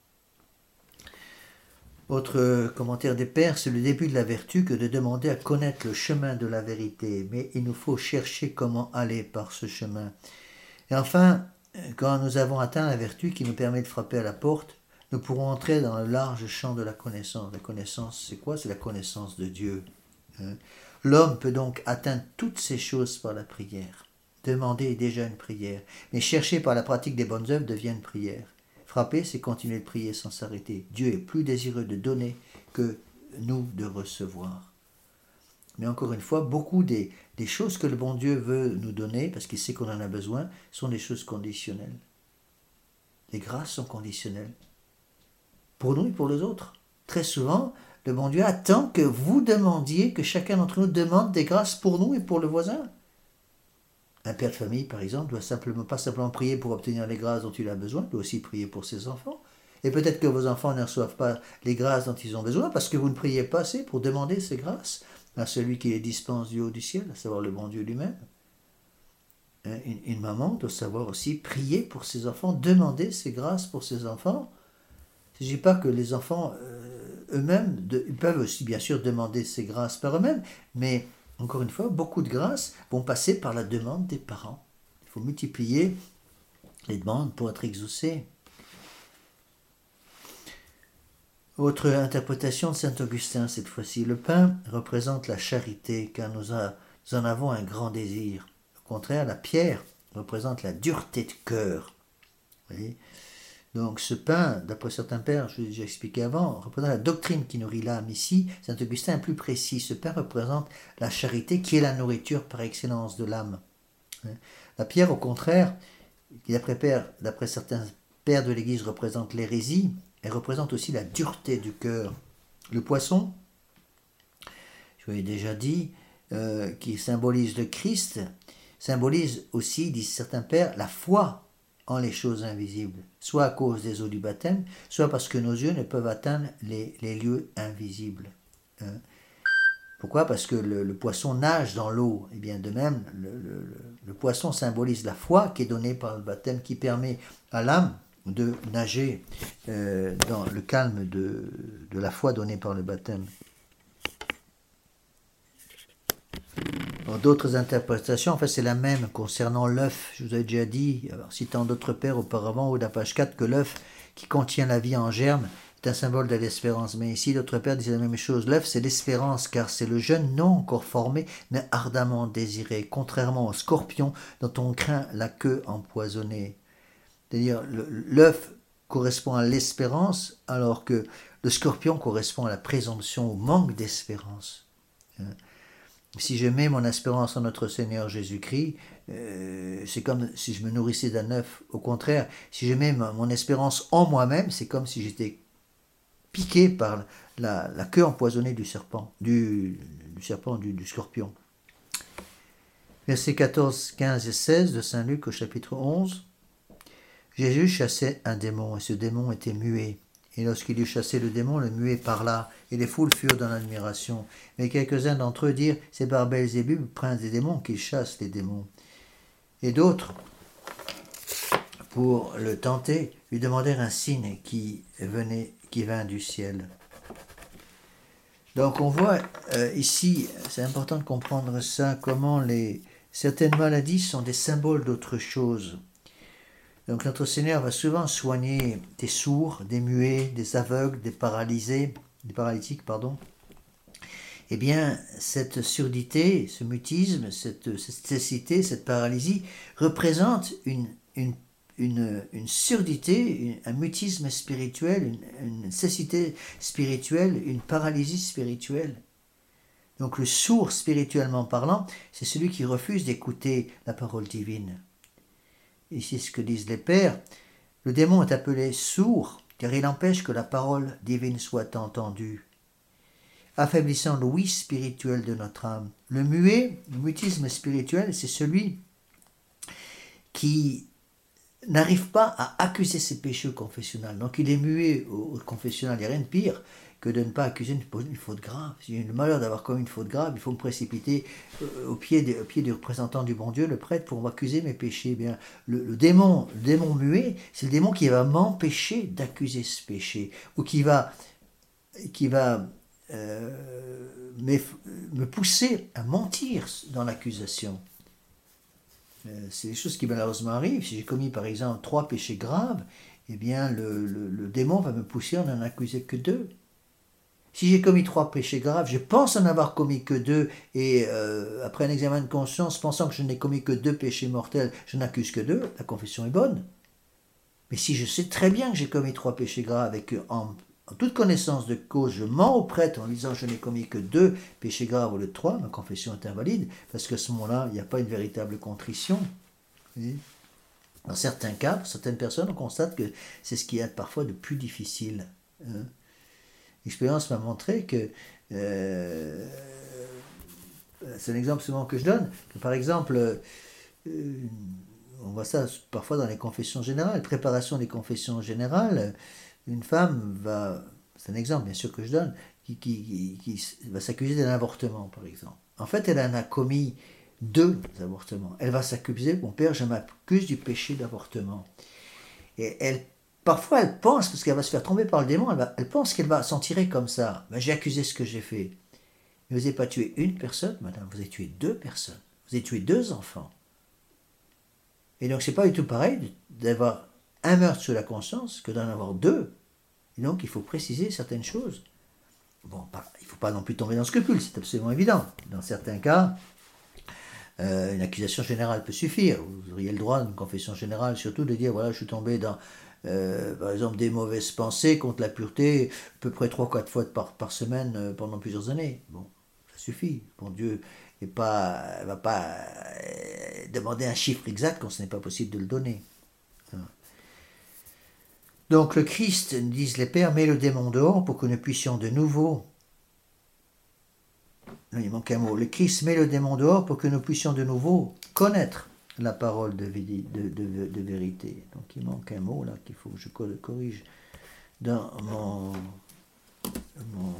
Autre commentaire des pères, c'est le début de la vertu que de demander à connaître le chemin de la vérité, mais il nous faut chercher comment aller par ce chemin. Et enfin, quand nous avons atteint la vertu qui nous permet de frapper à la porte, nous pourrons entrer dans le large champ de la connaissance. La connaissance, c'est quoi? C'est la connaissance de Dieu. L'homme peut donc atteindre toutes ces choses par la prière. Demander est déjà une prière, mais chercher par la pratique des bonnes œuvres devient une prière. Frapper, c'est continuer de prier sans s'arrêter. Dieu est plus désireux de donner que nous de recevoir. Mais encore une fois, beaucoup des, des choses que le bon Dieu veut nous donner, parce qu'il sait qu'on en a besoin, sont des choses conditionnelles. Les grâces sont conditionnelles. Pour nous et pour les autres. Très souvent, le bon Dieu attend que vous demandiez, que chacun d'entre nous demande des grâces pour nous et pour le voisin. Un père de famille, par exemple, doit simplement, pas simplement prier pour obtenir les grâces dont il a besoin, il doit aussi prier pour ses enfants. Et peut-être que vos enfants ne reçoivent pas les grâces dont ils ont besoin parce que vous ne priez pas assez pour demander ces grâces à celui qui les dispense du haut du ciel, à savoir le bon Dieu lui-même. Une, une maman doit savoir aussi prier pour ses enfants, demander ces grâces pour ses enfants. Il ne s'agit pas que les enfants euh, eux-mêmes, de, ils peuvent aussi bien sûr demander ces grâces par eux-mêmes, mais encore une fois, beaucoup de grâces vont passer par la demande des parents. Il faut multiplier les demandes pour être exaucées. Autre interprétation de saint Augustin cette fois-ci. Le pain représente la charité, car nous, a, nous en avons un grand désir. Au contraire, la pierre représente la dureté de cœur. Vous voyez ? Donc ce pain, d'après certains pères, je l'ai déjà expliqué avant, représente la doctrine qui nourrit l'âme. Ici, saint Augustin est plus précis. Ce pain représente la charité qui est la nourriture par excellence de l'âme. La pierre, au contraire, qui d'après, père, d'après certains pères de l'Église représente l'hérésie, elle représente aussi la dureté du cœur. Le poisson, je vous l'ai déjà dit, euh, qui symbolise le Christ, symbolise aussi, disent certains pères, la foi en les choses invisibles, soit à cause des eaux du baptême, soit parce que nos yeux ne peuvent atteindre les, les lieux invisibles. Hein. Pourquoi ? Parce que le, le poisson nage dans l'eau. Et bien de même, le, le, le poisson symbolise la foi qui est donnée par le baptême, qui permet à l'âme de nager euh, dans le calme de, de la foi donnée par le baptême. D'autres interprétations, en fait, c'est la même concernant l'œuf. Je vous ai déjà dit, alors, citant d'autres pères auparavant, au de la page quatre, que l'œuf qui contient la vie en germe est un symbole de l'espérance. Mais ici, d'autres pères disent la même chose. L'œuf, c'est l'espérance, car c'est le jeune non encore formé, mais ardemment désiré, contrairement au scorpion dont on craint la queue empoisonnée. C'est-à-dire, l'œuf correspond à l'espérance, alors que le scorpion correspond à la présomption, au manque d'espérance. Si je mets mon espérance en notre Seigneur Jésus-Christ, euh, c'est comme si je me nourrissais d'un œuf. Au contraire, si je mets ma, mon espérance en moi-même, c'est comme si j'étais piqué par la, la queue empoisonnée du serpent, du, du serpent, du, du scorpion. Versets quatorze, quinze et seize de saint Luc au chapitre onze. Jésus chassait un démon, et ce démon était muet. Et lorsqu'il eut chassé le démon, le muet parla, et les foules furent dans l'admiration. Mais quelques-uns d'entre eux dirent, c'est par Belzébub, prince des démons, qu'il chasse les démons. Et d'autres, pour le tenter, lui demandèrent un signe qui venait, qui vint du ciel. Donc on voit euh, ici, c'est important de comprendre ça, comment les, certaines maladies sont des symboles d'autre chose. Donc notre Seigneur va souvent soigner des sourds, des muets, des aveugles, des paralysés, des paralytiques, pardon. Eh bien, cette surdité, ce mutisme, cette, cette cécité, cette paralysie représente une, une, une, une surdité, une- un mutisme spirituel, une, une nécessité spirituelle, une paralysie spirituelle. Donc le sourd spirituellement parlant, c'est celui qui refuse d'écouter la parole divine. Et c'est ce que disent les pères. Le démon est appelé sourd car il empêche que la parole divine soit entendue, affaiblissant l'ouïe spirituelle de notre âme. Le muet, le mutisme spirituel, c'est celui qui n'arrive pas à accuser ses péchés au confessionnal. Donc il est muet au, au confessionnal. Il n'y a rien de pire que de ne pas accuser une, une faute grave. Si j'ai le malheur d'avoir commis une faute grave, il faut me précipiter euh, au, pied de, au pied du représentant du bon Dieu, le prêtre, pour m'accuser mes péchés. Eh bien, le, le démon, le démon muet, c'est le démon qui va m'empêcher d'accuser ce péché, ou qui va, qui va euh, me pousser à mentir dans l'accusation. C'est des choses qui malheureusement arrivent. Si j'ai commis par exemple trois péchés graves, eh bien le, le, le démon va me pousser à n'en accuser que deux. Si j'ai commis trois péchés graves, je pense en avoir commis que deux, et euh, après un examen de conscience, pensant que je n'ai commis que deux péchés mortels, je n'accuse que deux, la confession est bonne. Mais si je sais très bien que j'ai commis trois péchés graves et que en, en toute connaissance de cause, je mens au prêtre en disant je n'ai commis que deux péchés graves au lieu de trois, ma confession est invalide, parce qu'à ce moment-là, il n'y a pas une véritable contrition. Oui. Dans certains cas, pour certaines personnes, on constate que c'est ce qu'il y a parfois de plus difficile. Hein. L'expérience m'a montré que, euh, c'est un exemple souvent que je donne, que par exemple, euh, on voit ça parfois dans les confessions générales, préparation des confessions générales, une femme va, c'est un exemple bien sûr que je donne, qui, qui, qui, qui va s'accuser d'un avortement par exemple. En fait, elle en a commis deux avortements. Elle va s'accuser, mon père, je m'accuse du péché d'avortement. Et elle, parfois elle pense, parce qu'elle va se faire tromper par le démon, elle, va, elle pense qu'elle va s'en tirer comme ça. Ben, j'ai accusé ce que j'ai fait. Mais vous n'avez pas tué une personne, madame, vous avez tué deux personnes. Vous avez tué deux enfants. Et donc, c'est pas du tout pareil d'avoir un meurtre sur la conscience que d'en avoir deux. Et donc, il faut préciser certaines choses. Bon, pas, il ne faut pas non plus tomber dans le scrupule, c'est absolument évident. Dans certains cas, euh, une accusation générale peut suffire. Vous auriez le droit, d'une confession générale, surtout de dire, voilà, je suis tombé dans, euh, par exemple, des mauvaises pensées contre la pureté, à peu près trois ou quatre fois par, par semaine euh, pendant plusieurs années. Bon, ça suffit. Bon Dieu ne va pas euh, demander un chiffre exact quand ce n'est pas possible de le donner. Donc le Christ, disent les pères, met le démon dehors pour que nous puissions de nouveau... Non, il manque un mot. Le Christ met le démon dehors pour que nous puissions de nouveau connaître la parole de, de, de, de vérité. Donc il manque un mot là qu'il faut que je corrige dans mon... mon,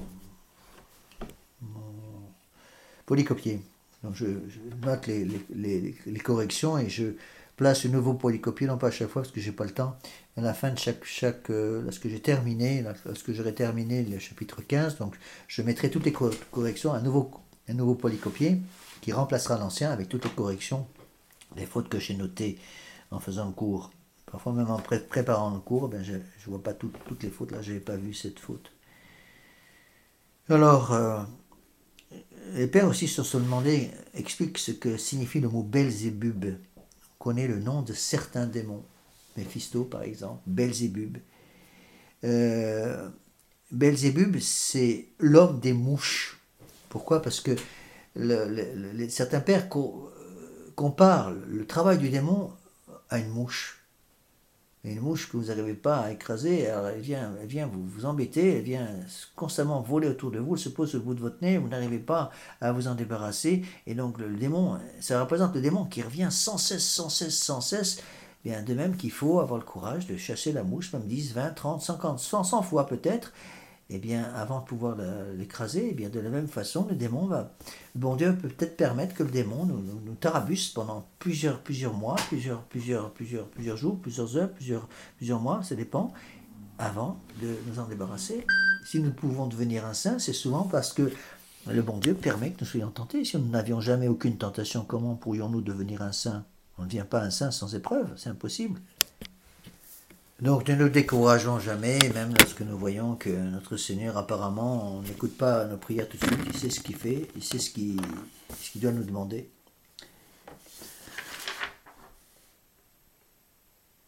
mon polycopier. Donc je, je note les, les, les, les corrections et je place le nouveau polycopier, non pas à chaque fois parce que j'ai pas le temps, à la fin de chaque, chaque euh, lorsque j'ai terminé, lorsque j'aurai terminé le chapitre quinze, donc je mettrai toutes les corrections, un nouveau, un nouveau polycopier qui remplacera l'ancien avec toutes les corrections, les fautes que j'ai notées en faisant le cours. Parfois même en pré préparant le cours, ben je ne vois pas tout, toutes les fautes, là je n'avais pas vu cette faute. Alors, euh, les pères aussi sur se demander expliquent ce que signifie le mot Belzébub. On connaît le nom de certains démons. Méphisto par exemple, Belzébub. Euh, Belzébub, c'est l'homme des mouches. Pourquoi? Parce que le, le, le, certains pères comparent le travail du démon à une mouche. Et une mouche que vous n'arrivez pas à écraser, alors elle vient, elle vient vous, vous embêter, elle vient constamment voler autour de vous, elle se pose sur le bout de votre nez, vous n'arrivez pas à vous en débarrasser. Et donc le démon, ça représente le démon qui revient sans cesse, sans cesse, sans cesse. Bien, de même qu'il faut avoir le courage de chasser la mouche, même dix, vingt, trente, cinquante, cent, cent fois peut-être, et bien, avant de pouvoir l'écraser, et bien, de la même façon, le démon va... Le bon Dieu peut peut-être permettre que le démon nous, nous, nous tarabusse pendant plusieurs, plusieurs mois, plusieurs, plusieurs, plusieurs, plusieurs jours, plusieurs heures, plusieurs, plusieurs mois, ça dépend, avant de nous en débarrasser. Si nous pouvons devenir un saint, c'est souvent parce que le bon Dieu permet que nous soyons tentés. Si nous n'avions jamais aucune tentation, comment pourrions-nous devenir un saint? On ne devient pas un saint sans épreuve, c'est impossible. Donc ne nous décourageons jamais, même lorsque nous voyons que notre Seigneur, apparemment, on n'écoute pas nos prières tout de suite, il sait ce qu'il fait, il sait ce qu'il ce qu'il doit nous demander.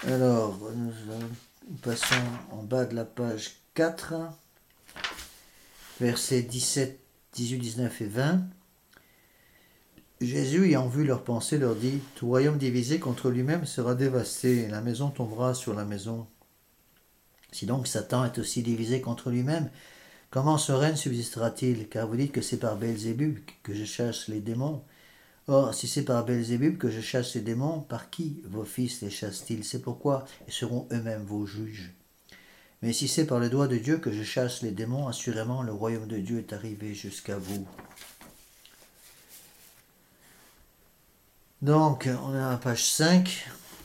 Alors, nous passons en bas de la page quatre, versets dix-sept, dix-huit, dix-neuf et vingt. Jésus, ayant vu leurs pensées, leur dit, « Tout royaume divisé contre lui-même sera dévasté, et la maison tombera sur la maison. Si donc Satan est aussi divisé contre lui-même, comment ce règne subsistera-t-il? Car vous dites que c'est par Belzébub que je chasse les démons. Or, si c'est par Belzébub que je chasse les démons, par qui vos fils les chassent-ils? C'est pourquoi ils seront eux-mêmes vos juges. Mais si c'est par le doigt de Dieu que je chasse les démons, assurément le royaume de Dieu est arrivé jusqu'à vous. » Donc, on est à la page cinq.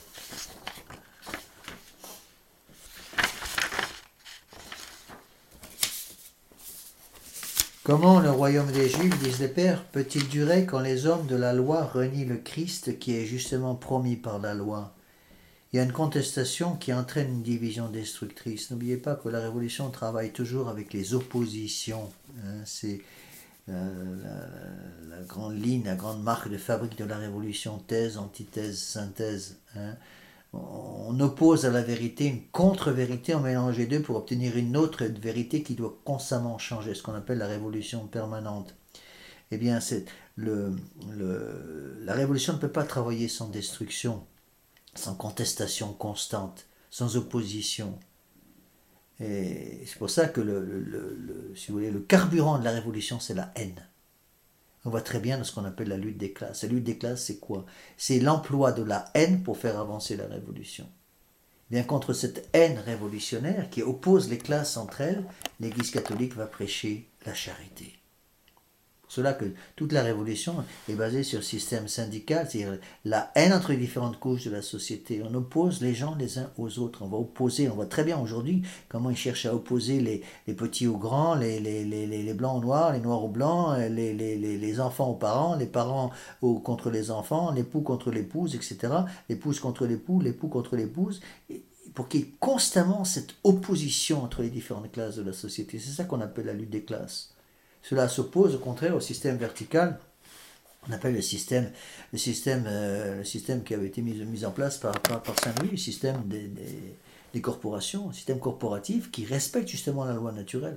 Comment le royaume des Juifs, disent les pères, peut-il durer quand les hommes de la loi renient le Christ qui est justement promis par la loi? Il y a une contestation qui entraîne une division destructrice. N'oubliez pas que la Révolution travaille toujours avec les oppositions. Hein, c'est euh, la, la grande ligne, la grande marque de fabrique de la Révolution, thèse, antithèse, synthèse. Hein. On oppose à la vérité une contre-vérité, on mélange les deux pour obtenir une autre vérité qui doit constamment changer, ce qu'on appelle la révolution permanente. Eh bien, c'est le, le, la révolution ne peut pas travailler sans destruction, sans contestation constante, sans opposition. Et c'est pour ça que le, le, le, le, si vous voulez, le carburant de la révolution, c'est la haine. On voit très bien de ce qu'on appelle la lutte des classes. La lutte des classes, c'est quoi? C'est l'emploi de la haine pour faire avancer la révolution. Bien contre cette haine révolutionnaire qui oppose les classes entre elles, l'Église catholique va prêcher la charité. C'est pour cela que toute la révolution est basée sur le système syndical, c'est-à-dire la haine entre les différentes couches de la société. On oppose les gens les uns aux autres. On va opposer, on voit très bien aujourd'hui comment ils cherchent à opposer les, les petits aux grands, les, les, les, les blancs aux noirs, les noirs aux blancs, les, les, les, les enfants aux parents, les parents aux, contre les enfants, l'époux contre l'épouse, et cetera. L'épouse contre l'époux, l'époux contre l'épouse. Pour qu'il y ait constamment cette opposition entre les différentes classes de la société. C'est ça qu'on appelle la lutte des classes. Cela s'oppose au contraire au système vertical, on appelle le système, le système, euh, le système qui avait été mis, mis en place par, par, par Saint-Louis, le système des, des, des corporations, un système corporatif qui respecte justement la loi naturelle.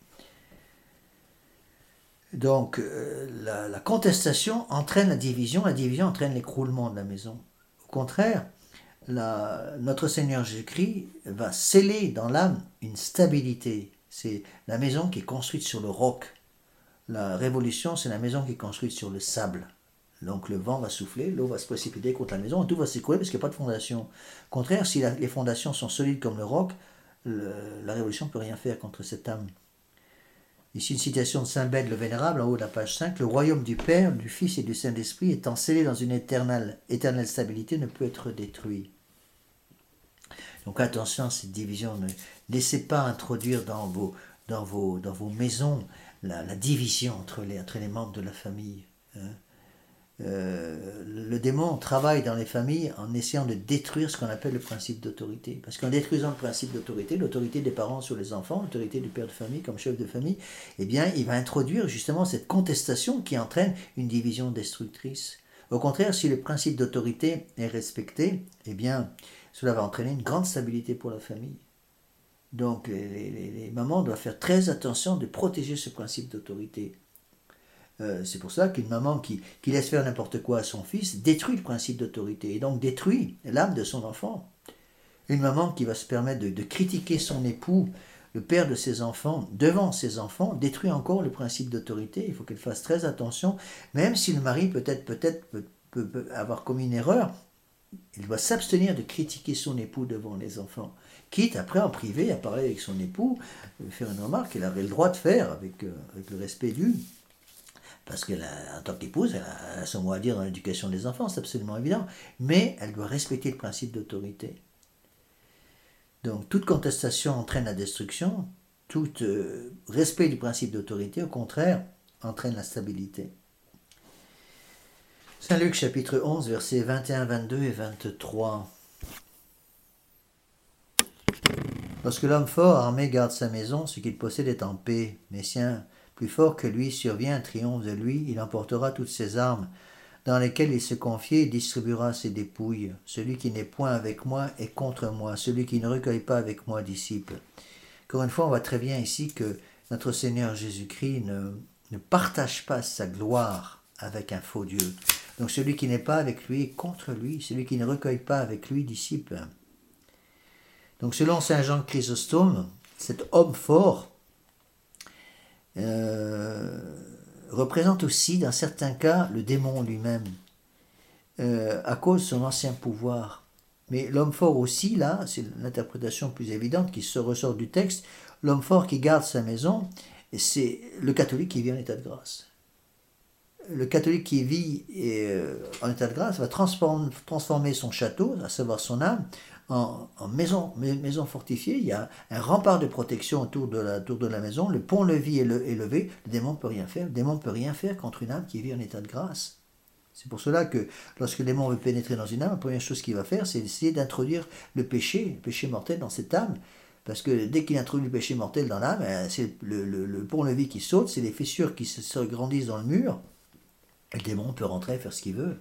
Donc euh, la, la contestation entraîne la division, la division entraîne l'écroulement de la maison. Au contraire, la, notre Seigneur Jésus-Christ va sceller dans l'âme une stabilité. C'est la maison qui est construite sur le roc. La révolution, c'est la maison qui est construite sur le sable. Donc le vent va souffler, l'eau va se précipiter contre la maison, et tout va s'écrouler parce qu'il n'y a pas de fondation. Au contraire, si la, les fondations sont solides comme le roc, le, la révolution ne peut rien faire contre cette âme. Ici une citation de Saint Bède le Vénérable, en haut de la page cinq. « Le royaume du Père, du Fils et du Saint-Esprit, étant scellé dans une éternelle, éternelle stabilité, ne peut être détruit. » Donc attention à cette division, ne laissez pas introduire dans vos, dans vos, dans vos maisons la, la division entre les, entre les membres de la famille. Hein. Euh, le démon travaille dans les familles en essayant de détruire ce qu'on appelle le principe d'autorité. Parce qu'en détruisant le principe d'autorité, l'autorité des parents sur les enfants, l'autorité du père de famille comme chef de famille, eh bien, il va introduire justement cette contestation qui entraîne une division destructrice. Au contraire, si le principe d'autorité est respecté, eh bien, cela va entraîner une grande stabilité pour la famille. Donc, les, les, les mamans doivent faire très attention de protéger ce principe d'autorité. Euh, c'est pour ça qu'une maman qui, qui laisse faire n'importe quoi à son fils détruit le principe d'autorité et donc détruit l'âme de son enfant. Une maman qui va se permettre de, de critiquer son époux, le père de ses enfants, devant ses enfants, détruit encore le principe d'autorité. Il faut qu'elle fasse très attention, même si le mari peut-être, peut-être peut, peut, peut avoir commis une erreur, il doit s'abstenir de critiquer son époux devant les enfants. Quitte après en privé à parler avec son époux, faire une remarque qu'elle avait le droit de faire avec, euh, avec le respect dû. Parce qu'en tant qu'épouse, elle a son mot à dire dans l'éducation des enfants, c'est absolument évident. Mais elle doit respecter le principe d'autorité. Donc toute contestation entraîne la destruction, tout euh, respect du principe d'autorité, au contraire, entraîne la stabilité. Saint Luc chapitre onze, versets vingt et un, vingt-deux et vingt-trois. Lorsque l'homme fort armé garde sa maison, ce qu'il possède est en paix, mais si un plus fort que lui survient, triomphe de lui, il emportera toutes ses armes. dans lesquels il se confiait, il distribuera ses dépouilles. Celui qui n'est point avec moi est contre moi. Celui qui ne recueille pas avec moi, disciple. Encore une fois, on voit très bien ici que notre Seigneur Jésus-Christ ne, ne partage pas sa gloire avec un faux Dieu. Donc celui qui n'est pas avec lui est contre lui. Celui qui ne recueille pas avec lui, disciple. Donc selon saint Jean Chrysostome, cet homme fort euh, représente aussi, dans certains cas, le démon lui-même, euh, à cause de son ancien pouvoir. Mais l'homme fort aussi, là, c'est l'interprétation plus évidente qui se ressort du texte, l'homme fort qui garde sa maison, c'est le catholique qui vit en état de grâce. Le catholique qui vit euh, en état de grâce va transformer, transformer son château, à savoir son âme, en, en maison, maison fortifiée. Il y a un rempart de protection autour de la, autour de la maison. Le pont-levis est, le, est levé. Le démon ne peut rien faire. Le démon ne peut rien faire contre une âme qui vit en état de grâce. C'est pour cela que lorsque le démon veut pénétrer dans une âme, la première chose qu'il va faire, c'est essayer d'introduire le péché, le péché mortel dans cette âme. Parce que dès qu'il introduit le péché mortel dans l'âme, c'est le, le, le pont-levis qui saute, c'est les fissures qui se, se grandissent dans le mur. Et le démon peut rentrer et faire ce qu'il veut.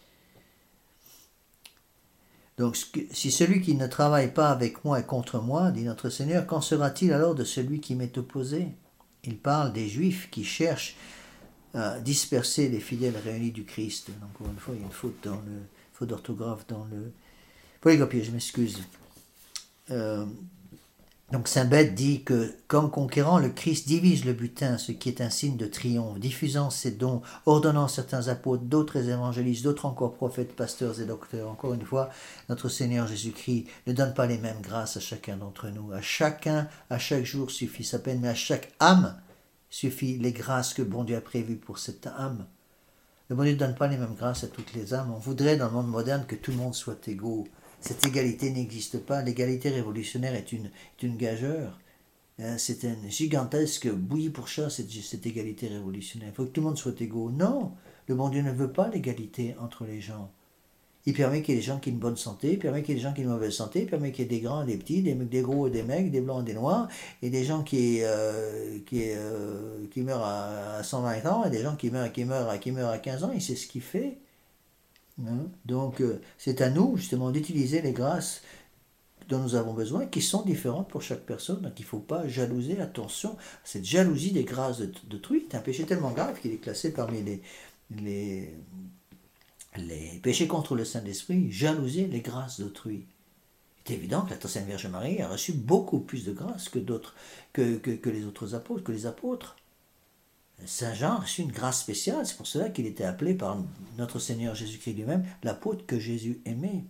Donc, si celui qui ne travaille pas avec moi est contre moi, dit notre Seigneur, qu'en sera-t-il alors de celui qui m'est opposé? Il parle des Juifs qui cherchent à disperser les fidèles réunis du Christ. Encore une fois, il y a une faute, dans le, faute d'orthographe dans le... Polycopier, je m'excuse. Euh, donc, saint Bède dit que, comme conquérant, le Christ divise le butin, ce qui est un signe de triomphe, diffusant ses dons, ordonnant certains apôtres, d'autres évangélistes, d'autres encore prophètes, pasteurs et docteurs. Encore une fois, notre Seigneur Jésus-Christ ne donne pas les mêmes grâces à chacun d'entre nous. À chacun, à chaque jour suffit sa peine, mais à chaque âme suffit les grâces que bon Dieu a prévues pour cette âme. Le bon Dieu ne donne pas les mêmes grâces à toutes les âmes. On voudrait, dans le monde moderne, que tout le monde soit égaux. Cette égalité n'existe pas. L'égalité révolutionnaire est une, est une gageure. C'est une gigantesque bouillie pour chat, cette, cette égalité révolutionnaire. Il faut que tout le monde soit égaux. Non, le bon Dieu ne veut pas l'égalité entre les gens. Il permet qu'il y ait des gens qui ont une bonne santé, il permet qu'il y ait des gens qui ont une mauvaise santé, il permet qu'il y ait des grands et des petits, des, des gros et des mecs, des blancs et des noirs, et des gens qui, euh, qui, euh, qui meurent à, à cent vingt ans, et des gens qui meurent, qui, meurent à, qui meurent à quinze ans, et c'est ce qu'il fait. Hein? Donc, euh, c'est à nous, justement, d'utiliser les grâces dont nous avons besoin, qui sont différentes pour chaque personne. Donc, il ne faut pas jalouser, attention, cette jalousie des grâces d'autrui est un péché tellement grave qu'il est classé parmi les... les les péchés contre le Saint-Esprit, jalouser les grâces d'autrui. C'est évident que la Très Sainte Vierge Marie a reçu beaucoup plus de grâces que d'autres, que, que, que les autres apôtres, que les apôtres. Saint Jean a reçu une grâce spéciale, c'est pour cela qu'il était appelé par notre Seigneur Jésus-Christ lui-même l'apôtre que Jésus aimait.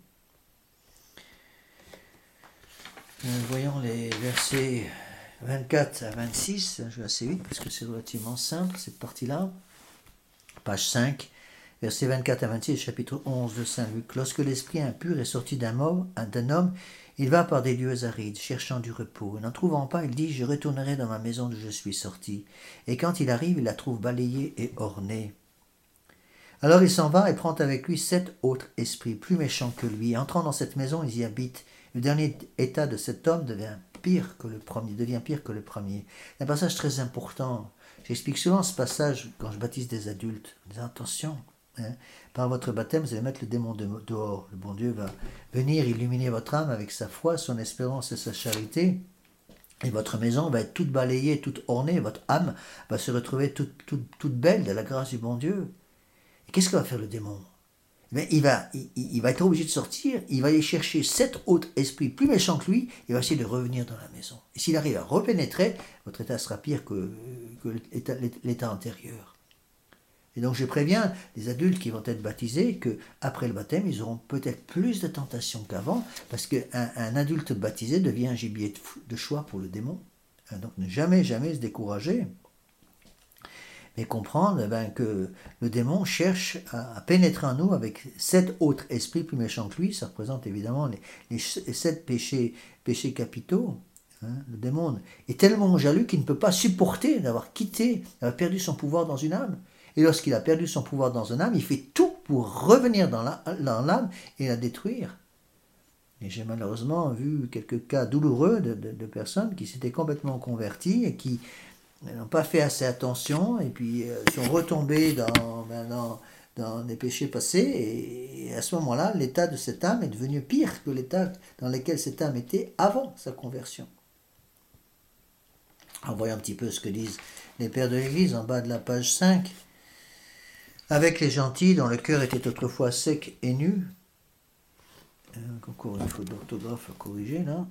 Euh, voyons les versets vingt-quatre à vingt-six, je vais assez vite parce que c'est relativement simple cette partie-là. Page cinq. Versets vingt-quatre à vingt-six, chapitre onze de Saint Luc. Lorsque l'esprit impur est sorti d'un homme, d'un homme, il va par des lieux arides, cherchant du repos. N'en trouvant pas, il dit, je retournerai dans ma maison d'où je suis sorti. Et quand il arrive, il la trouve balayée et ornée. Alors il s'en va et prend avec lui sept autres esprits, plus méchants que lui. Entrant dans cette maison, ils y habitent. Le dernier état de cet homme devient pire que le premier, devient pire que le premier. C'est un passage très important. J'explique souvent ce passage quand je baptise des adultes. En disant, attention, hein, par votre baptême, vous allez mettre le démon dehors. Le bon Dieu va venir illuminer votre âme avec sa foi, son espérance et sa charité. Et votre maison va être toute balayée, toute ornée. Votre âme va se retrouver toute, toute, toute belle de la grâce du bon Dieu. Et qu'est-ce que va faire le démon? Mais il va, il, il va être obligé de sortir, il va aller chercher sept autres esprits plus méchants que lui, il va essayer de revenir dans la maison. Et s'il arrive à repénétrer, votre état sera pire que, que l'état, l'état antérieur. Et donc je préviens les adultes qui vont être baptisés qu'après le baptême, ils auront peut-être plus de tentations qu'avant, parce qu'un un adulte baptisé devient un gibier de, de choix pour le démon. Donc ne jamais, jamais se décourager. Mais comprendre eh ben, que le démon cherche à, à pénétrer en nous avec sept autres esprits plus méchants que lui. Ça représente évidemment les, les sept péchés, péchés capitaux. Hein. Le démon est tellement jaloux qu'il ne peut pas supporter d'avoir quitté, d'avoir perdu son pouvoir dans une âme. Et lorsqu'il a perdu son pouvoir dans une âme, il fait tout pour revenir dans l'âme et la détruire. Et j'ai malheureusement vu quelques cas douloureux de, de, de personnes qui s'étaient complètement converties et qui n'ont pas fait assez attention et puis euh, sont retombés dans, ben, dans, dans des péchés passés, et à ce moment-là, l'état de cette âme est devenu pire que l'état dans lequel cette âme était avant sa conversion. En voyant un petit peu ce que disent les pères de l'Église en bas de la page cinq. Avec les gentils dont le cœur était autrefois sec et nu, encore une faute d'orthographe à corriger là,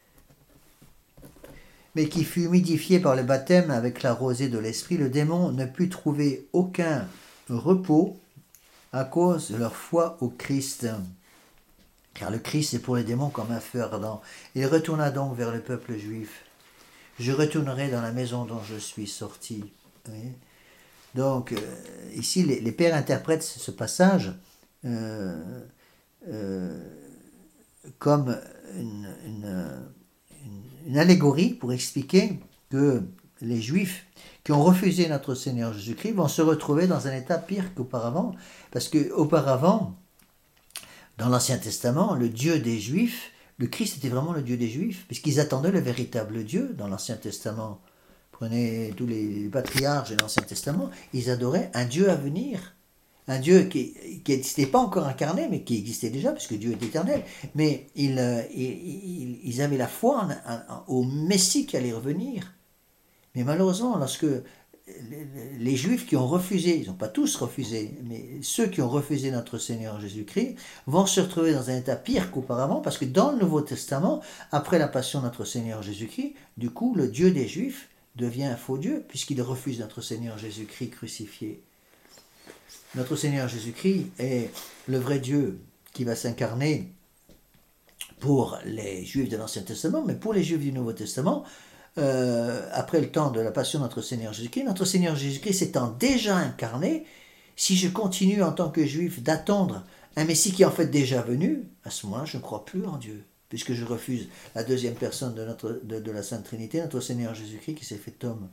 mais qui fut humidifié par le baptême avec la rosée de l'esprit, le démon ne put trouver aucun repos à cause de leur foi au Christ. Car le Christ est pour les démons comme un feu ardent. Il retourna donc vers le peuple juif. Je retournerai dans la maison dont je suis sorti. Oui. Donc, euh, ici, les, les pères interprètent ce passage euh, euh, comme une, une, une, une allégorie pour expliquer que les Juifs qui ont refusé notre Seigneur Jésus-Christ vont se retrouver dans un état pire qu'auparavant. Parce qu'auparavant, dans l'Ancien Testament, le Dieu des Juifs, le Christ était vraiment le Dieu des Juifs, puisqu'ils attendaient le véritable Dieu dans l'Ancien Testament. Prenez tous les patriarches de l'Ancien Testament, ils adoraient un Dieu à venir, un Dieu qui n'existait pas encore incarné, mais qui existait déjà, puisque Dieu est éternel. Mais ils, ils, ils avaient la foi en, en, au Messie qui allait revenir. Mais malheureusement, lorsque les, les Juifs qui ont refusé, ils n'ont pas tous refusé, mais ceux qui ont refusé notre Seigneur Jésus-Christ vont se retrouver dans un état pire qu'auparavant, parce que dans le Nouveau Testament, après la passion de notre Seigneur Jésus-Christ, du coup, le Dieu des Juifs devient un faux Dieu, puisqu'il refuse notre Seigneur Jésus-Christ crucifié. Notre Seigneur Jésus-Christ est le vrai Dieu qui va s'incarner pour les Juifs de l'Ancien Testament, mais pour les Juifs du Nouveau Testament, euh, après le temps de la passion de notre Seigneur Jésus-Christ, notre Seigneur Jésus-Christ s'étant déjà incarné, si je continue en tant que Juif d'attendre un Messie qui est en fait déjà venu, à ce moment-là, je ne crois plus en Dieu, puisque je refuse la deuxième personne de, notre, de, de la Sainte Trinité, notre Seigneur Jésus-Christ qui s'est fait homme.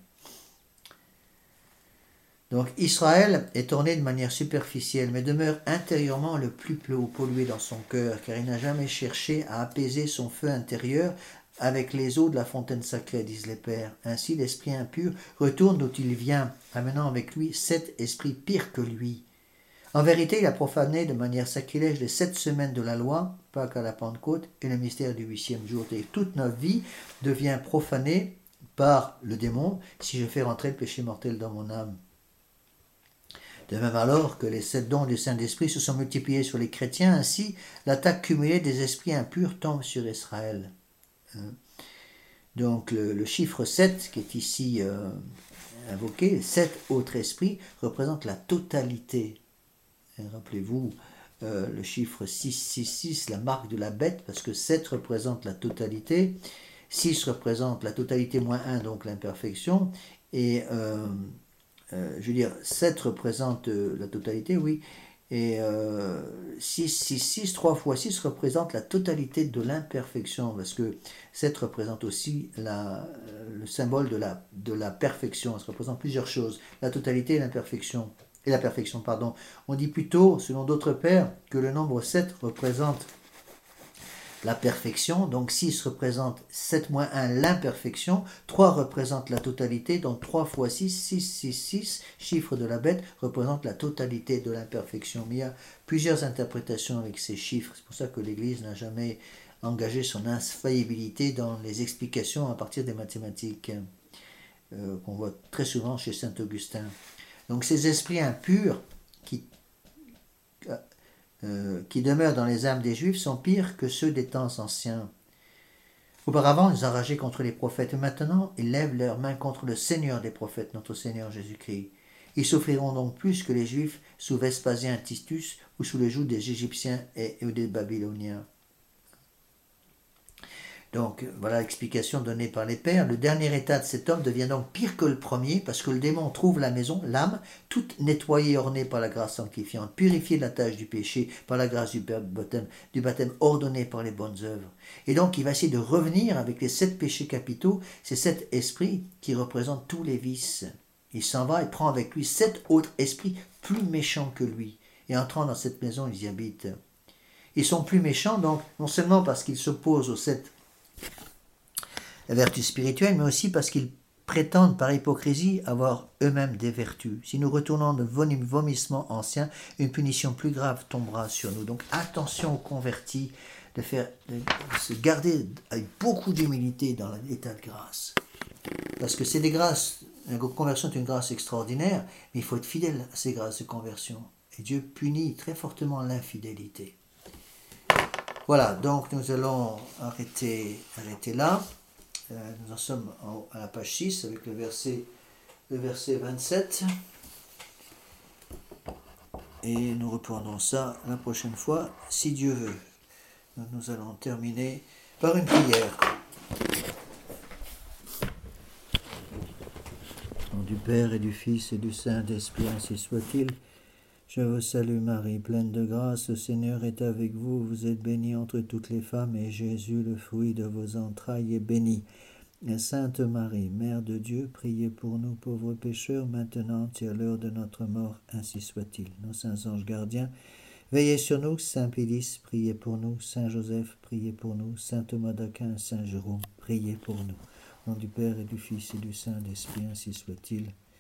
Donc Israël est orné de manière superficielle, mais demeure intérieurement le plus pollué dans son cœur, car il n'a jamais cherché à apaiser son feu intérieur avec les eaux de la fontaine sacrée, disent les pères. Ainsi l'esprit impur retourne d'où il vient, amenant avec lui sept esprits pires que lui. En vérité, il a profané de manière sacrilège les sept semaines de la loi, Pâques à la Pentecôte, et le mystère du huitième jour. Et toute notre vie devient profanée par le démon si je fais rentrer le péché mortel dans mon âme. De même alors que les sept dons du Saint-Esprit se sont multipliés sur les chrétiens, ainsi l'attaque cumulée des esprits impurs tombe sur Israël. Donc le, le chiffre sept qui est ici euh, invoqué, sept autres esprits, représente la totalité. Et rappelez-vous euh, le chiffre six cent soixante-six, la marque de la bête, parce que sept représente la totalité, six représente la totalité moins un, donc l'imperfection, et euh, euh, je veux dire, sept représente euh, la totalité, oui, et euh, six cent soixante-six, trois fois six représente la totalité de l'imperfection, parce que sept représente aussi la, le symbole de la, de la perfection, ça représente plusieurs choses, la totalité et l'imperfection. Et la perfection, pardon. On dit plutôt, selon d'autres pères, que le nombre sept représente la perfection, donc six représente sept moins un, l'imperfection, trois représente la totalité, donc trois fois six, six, six, six, chiffre de la bête, représente la totalité de l'imperfection. Mais il y a plusieurs interprétations avec ces chiffres, c'est pour ça que l'Église n'a jamais engagé son infaillibilité dans les explications à partir des mathématiques, euh, qu'on voit très souvent chez saint Augustin. Donc ces esprits impurs qui, euh, qui demeurent dans les âmes des Juifs sont pires que ceux des temps anciens. Auparavant, ils enrageaient contre les prophètes. Maintenant, ils lèvent leurs mains contre le Seigneur des prophètes, notre Seigneur Jésus-Christ. Ils souffriront donc plus que les Juifs sous Vespasien Titus ou sous le joug des Égyptiens et des Babyloniens. Donc, voilà l'explication donnée par les pères. Le dernier état de cet homme devient donc pire que le premier, parce que le démon trouve la maison, l'âme, toute nettoyée et ornée par la grâce sanctifiante, purifiée de la tâche du péché, par la grâce du baptême, du baptême ordonné par les bonnes œuvres. Et donc, il va essayer de revenir avec les sept péchés capitaux, ces sept esprits qui représentent tous les vices. Il s'en va et prend avec lui sept autres esprits plus méchants que lui. Et entrant dans cette maison, ils y habitent. Ils sont plus méchants, donc, non seulement parce qu'ils s'opposent aux sept la vertu spirituelle, mais aussi parce qu'ils prétendent par hypocrisie avoir eux-mêmes des vertus. Si nous retournons de vomissements anciens, une punition plus grave tombera sur nous. Donc attention aux convertis, de, faire, de se garder avec beaucoup d'humilité dans l'état de grâce. Parce que c'est des grâces, la conversion est une grâce extraordinaire, mais il faut être fidèle à ces grâces de conversion. Et Dieu punit très fortement l'infidélité. Voilà, donc nous allons arrêter, arrêter là. Euh, nous en sommes en, à la page six avec le verset, le verset vingt-sept. Et nous reprendrons ça la prochaine fois, si Dieu veut. Nous allons terminer par une prière. Au nom du Père et du Fils et du Saint-Esprit, ainsi soit-il. Je vous salue Marie, pleine de grâce, le Seigneur est avec vous. Vous êtes bénie entre toutes les femmes, et Jésus, le fruit de vos entrailles, est béni. Sainte Marie, Mère de Dieu, priez pour nous pauvres pécheurs, maintenant et à l'heure de notre mort, ainsi soit-il. Nos saints anges gardiens, veillez sur nous. Saint Pélis, priez pour nous. Saint Joseph, priez pour nous. Saint Thomas d'Aquin, Saint Jérôme, priez pour nous. Au nom du Père et du Fils et du Saint-Esprit, ainsi soit-il.